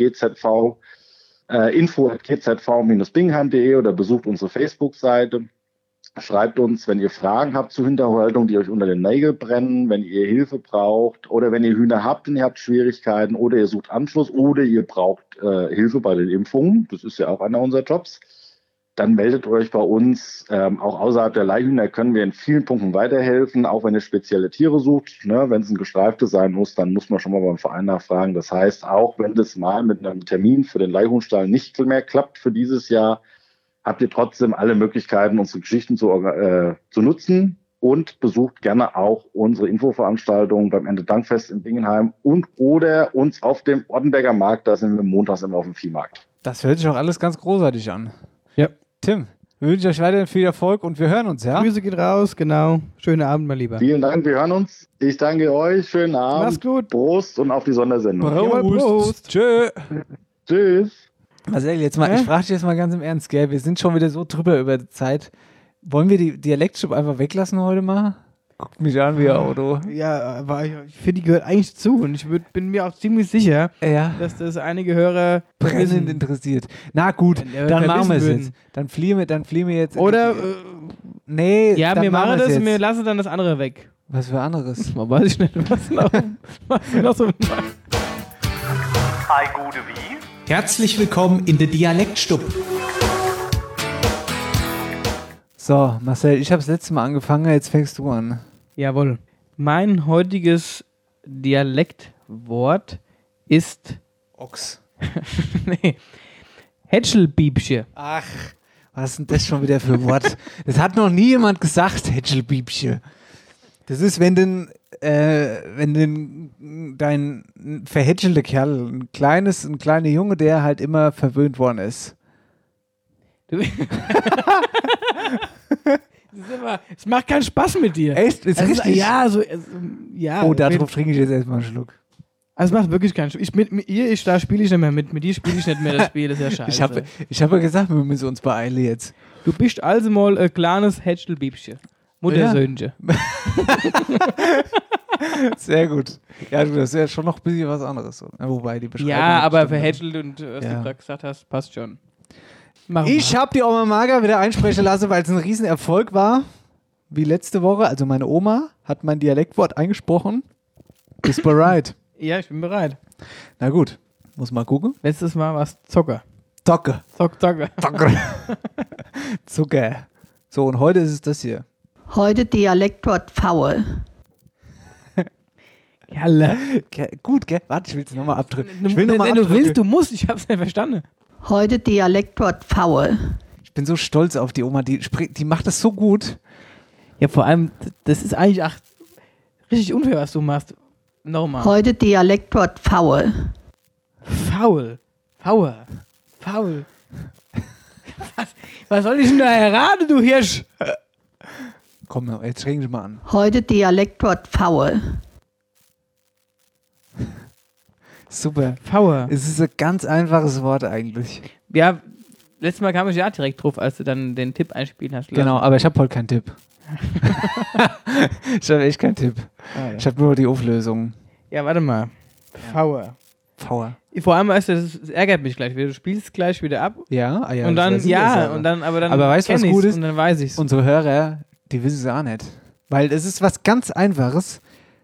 info@gzv-bingheim.de oder besucht unsere Facebook-Seite. Schreibt uns, wenn ihr Fragen habt zur Hinterhaltung, die euch unter den Nägeln brennen, wenn ihr Hilfe braucht oder wenn ihr Hühner habt und ihr habt Schwierigkeiten oder ihr sucht Anschluss oder ihr braucht Hilfe bei den Impfungen. Das ist ja auch einer unserer Jobs. Dann meldet euch bei uns. Auch außerhalb der Leihhühner können wir in vielen Punkten weiterhelfen, auch wenn ihr spezielle Tiere sucht. Ne? Wenn es ein gestreiftes sein muss, dann muss man schon mal beim Verein nachfragen. Das heißt, auch wenn das mal mit einem Termin für den Leihhuhnstall nicht mehr klappt für dieses Jahr, habt ihr trotzdem alle Möglichkeiten, unsere Geschichten zu nutzen und besucht gerne auch unsere Infoveranstaltungen beim Erntedankfest in Bingenheim oder uns auf dem Ortenberger Markt, da sind wir montags immer auf dem Viehmarkt. Das hört sich auch alles ganz großartig an. Ja. Tim, wir wünschen euch weiterhin viel Erfolg und wir hören uns, ja? Grüße geht raus, genau. Schönen Abend, mein Lieber. Vielen Dank, wir hören uns. Ich danke euch, schönen Abend. Mach's gut. Prost und auf die Sondersendung. Prost. Tschö. Tschüss. Marcel, ich frage dich jetzt mal ganz im Ernst, gell? Wir sind schon wieder so drüber über die Zeit. Wollen wir die Dialektstub einfach weglassen heute mal? Guckt mich an wie ein Auto. Ja, aber ich finde, die gehört eigentlich zu und ich bin mir auch ziemlich sicher, dass das einige Hörer brennend interessiert. Na gut, dann machen wir es jetzt. Dann fliehen wir jetzt. Oder, nee, ja, wir machen das und wir lassen dann das andere weg. Was für anderes? Man weiß ich nicht, was noch so. Hi, gute wie? Herzlich willkommen in der Dialektstub. So, Marcel, ich habe das letzte Mal angefangen, jetzt fängst du an. Jawohl. Mein heutiges Dialektwort ist Ochs. Nee. Hätschelbiebsche. Ach, was ist denn das schon wieder für ein Wort? Das hat noch nie jemand gesagt, Hätschelbiebsche. Das ist, wenn dein verhätschelte Kerl, ein kleiner Junge, der halt immer verwöhnt worden ist. Es macht keinen Spaß mit dir. Echt? Ist also, richtig? Ja, so, ja. Oh, darauf trinke ich jetzt erstmal einen Schluck. Also es macht wirklich keinen Spaß. Da spiele ich nicht mehr mit dir spiele ich nicht mehr das Spiel, das ist ja scheiße. Ich hab ja gesagt, wir müssen uns beeilen jetzt. Du bist also mal ein kleines Hätschelbiebchen. Muttersöhnchen. Ja. Sehr gut. Ja, das ist ja schon noch ein bisschen was anderes. Wobei die Beschreibung... Ja, aber verhätschelt und was du gerade gesagt hast, passt schon. Ich habe die Oma Marga wieder einsprechen lassen, weil es ein Riesenerfolg war. Wie letzte Woche. Also meine Oma hat mein Dialektwort eingesprochen. Bist bereit? Ja, ich bin bereit. Na gut, muss mal gucken. Letztes Mal war es Zocker. Zocke. Zocker. Zucker. So, und heute ist es das hier. Heute Dialektwort faul. Jalle. Gut, gell? Warte, ich will es nochmal abdrücken. Wenn du willst, du musst. Ich hab's nicht verstanden. Heute Dialektwort faul. Ich bin so stolz auf die Oma. Die macht das so gut. Ja, vor allem, das ist eigentlich auch richtig unfair, was du machst. Nochmal. Heute Dialektwort faul. Faul. Was soll ich denn da erraten, du Hirsch? Komm, jetzt regen dich mal an. Heute Dialektwort faul. Super. Faul. Es ist ein ganz einfaches Wort eigentlich. Ja, letztes Mal kam ich ja direkt drauf, als du dann den Tipp einspielen hast. Genau, aber ich habe heute keinen Tipp. Ich habe echt keinen Tipp. Ah, ja. Ich habe nur die Auflösung. Ja, warte mal. Faul. Vor allem, weißt du, das ärgert mich gleich wieder. Du spielst gleich wieder ab. Ja, ja. Und dann, aber weißt du, was gut ist? Und dann weiß ich's. Unsere Hörer, die wissen es auch nicht. Weil es ist was ganz Einfaches.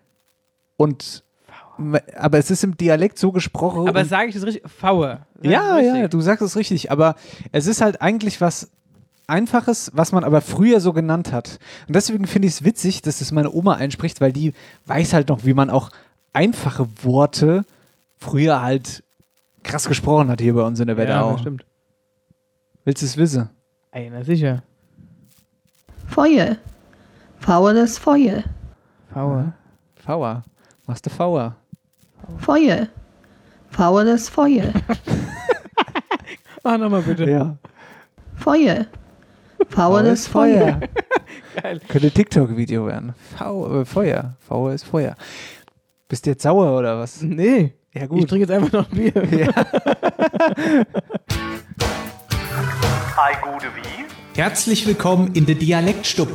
Aber es ist im Dialekt so gesprochen. Aber sage ich das richtig? Faul. Ja, du sagst es richtig. Aber es ist halt eigentlich was Einfaches, was man aber früher so genannt hat. Und deswegen finde ich es witzig, dass das meine Oma einspricht, weil die weiß halt noch, wie man auch einfache Worte früher halt krass gesprochen hat hier bei uns in der Wetterau. Ja, stimmt. Willst du es wissen? Ey, na sicher. Feuer. Faules Feuer. Fauer. Machst du Fauer? Feuer. Faules Feuer. Mach nochmal bitte. Ja. Feuer. Faules Feuer. Geil. Könnte TikTok-Video werden. Feuer. Fauer ist Feuer. Bist du jetzt sauer oder was? Nee. Ja, gut. Ich trinke jetzt einfach noch ein Bier. Ja. Hi, gute wie? Herzlich willkommen in der Dialektstub.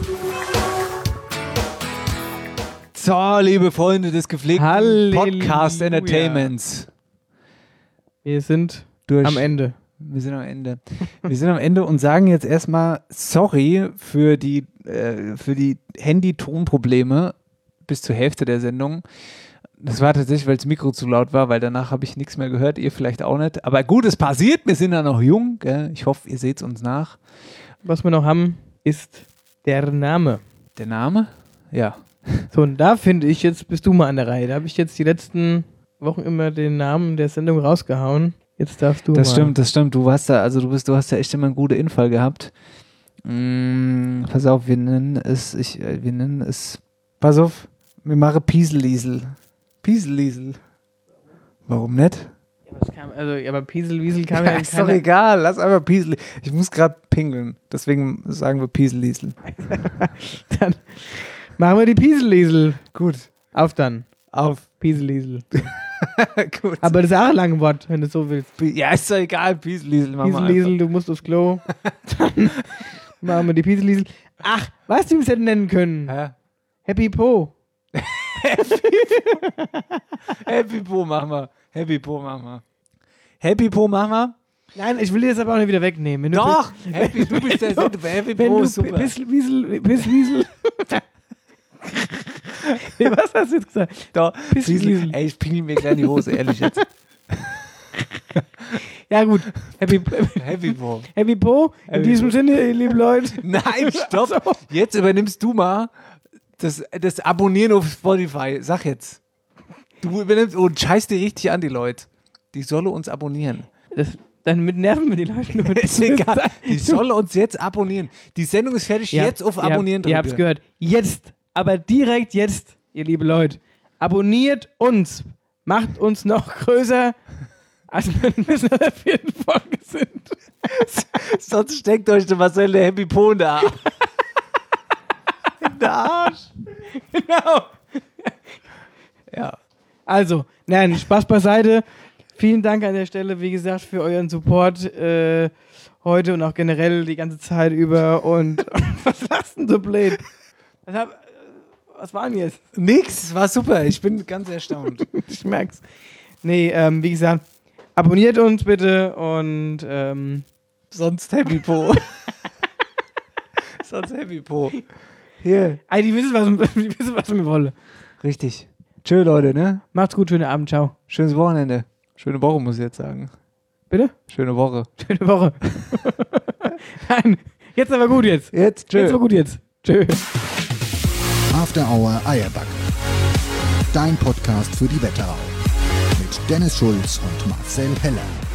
So, liebe Freunde des gepflegten Halleluja. Podcast-Entertainments. Wir sind am Ende. Wir sind am Ende. Wir sind am Ende und sagen jetzt erstmal sorry für die Handy-Tonprobleme bis zur Hälfte der Sendung. Das war tatsächlich, weil das Mikro zu laut war, weil danach habe ich nichts mehr gehört, ihr vielleicht auch nicht. Aber gut, es passiert, wir sind ja noch jung. Gell? Ich hoffe, ihr seht es uns nach. Was wir noch haben, ist der Name. Der Name? Ja. So, und da finde ich, jetzt bist du mal an der Reihe. Da habe ich jetzt die letzten Wochen immer den Namen der Sendung rausgehauen. Jetzt darfst du Das mal. stimmt. Du hast da echt immer einen guten Infall gehabt. Pass auf, wir nennen es. Pass auf, wir machen Pieseliesel. Pieseliesel. Warum nicht? Aber Pieselwiesel kam ja in ist doch egal, lass einfach Piesel. Ich muss gerade pingeln, deswegen sagen wir Pieseliesel. Dann machen wir die Pieseliesel. Gut. Auf dann. Auf. Pieseliesel. Gut. Aber das ist auch ein langes Wort, wenn du so willst. Ja, ist doch egal, Pieseliesel. Pieseliesel, du musst aufs Klo. Dann machen wir die Pieseliesel. Ach, weißt du, wie wir es hätten nennen können? Ja. Happy Po. Happy Po machen wir. Happy Po machen wir. Happy Po machen wir. Nein, ich will dir das aber auch nicht wieder wegnehmen. Doch! Happy, du bist der Happy Po ist super. Pisswiesel. Was hast du jetzt gesagt? Doch, Fiesel. Ey, ich pingel mir gleich in die Hose, ehrlich jetzt. Ja gut, Happy Po. Happy Po. In diesem Sinne, liebe Leute. Nein, stopp. So. Jetzt übernimmst du mal das Abonnieren auf Spotify. Sag jetzt. Du übernimmst und scheiß dir richtig an die Leute. Die sollen uns abonnieren. Dann nerven wir die Leute nur. Ist egal. Die sollen uns jetzt abonnieren. Die Sendung ist fertig. Jetzt auf Abonnieren drücken. Ihr habt's gehört. Jetzt. Aber direkt jetzt, ihr liebe Leute. Abonniert uns. Macht uns noch größer, als wir bis in der 4. Folge sind. Sonst steckt euch der Marcel der Happy Po in der Arsch. Genau. Ja. Also, nein, Spaß beiseite. Vielen Dank an der Stelle, wie gesagt, für euren Support heute und auch generell die ganze Zeit über. Und was lachst denn so blöd? Was war denn jetzt? Nix, war super. Ich bin ganz erstaunt. Ich merk's. Nee, wie gesagt, abonniert uns bitte und sonst Happy Po. Sonst Happy Po. Hier. Ey, die wissen, was wir wollen. Richtig. Tschö, Leute, ne? Macht's gut, schönen Abend, ciao. Schönes Wochenende. Schöne Woche, muss ich jetzt sagen. Bitte? Schöne Woche. Schöne Woche. Nein, jetzt aber gut jetzt. Jetzt, tschö. Jetzt aber gut jetzt. Tschö. After Hour Eierback. Dein Podcast für die Wetterau. Mit Dennis Schulz und Marcel Heller.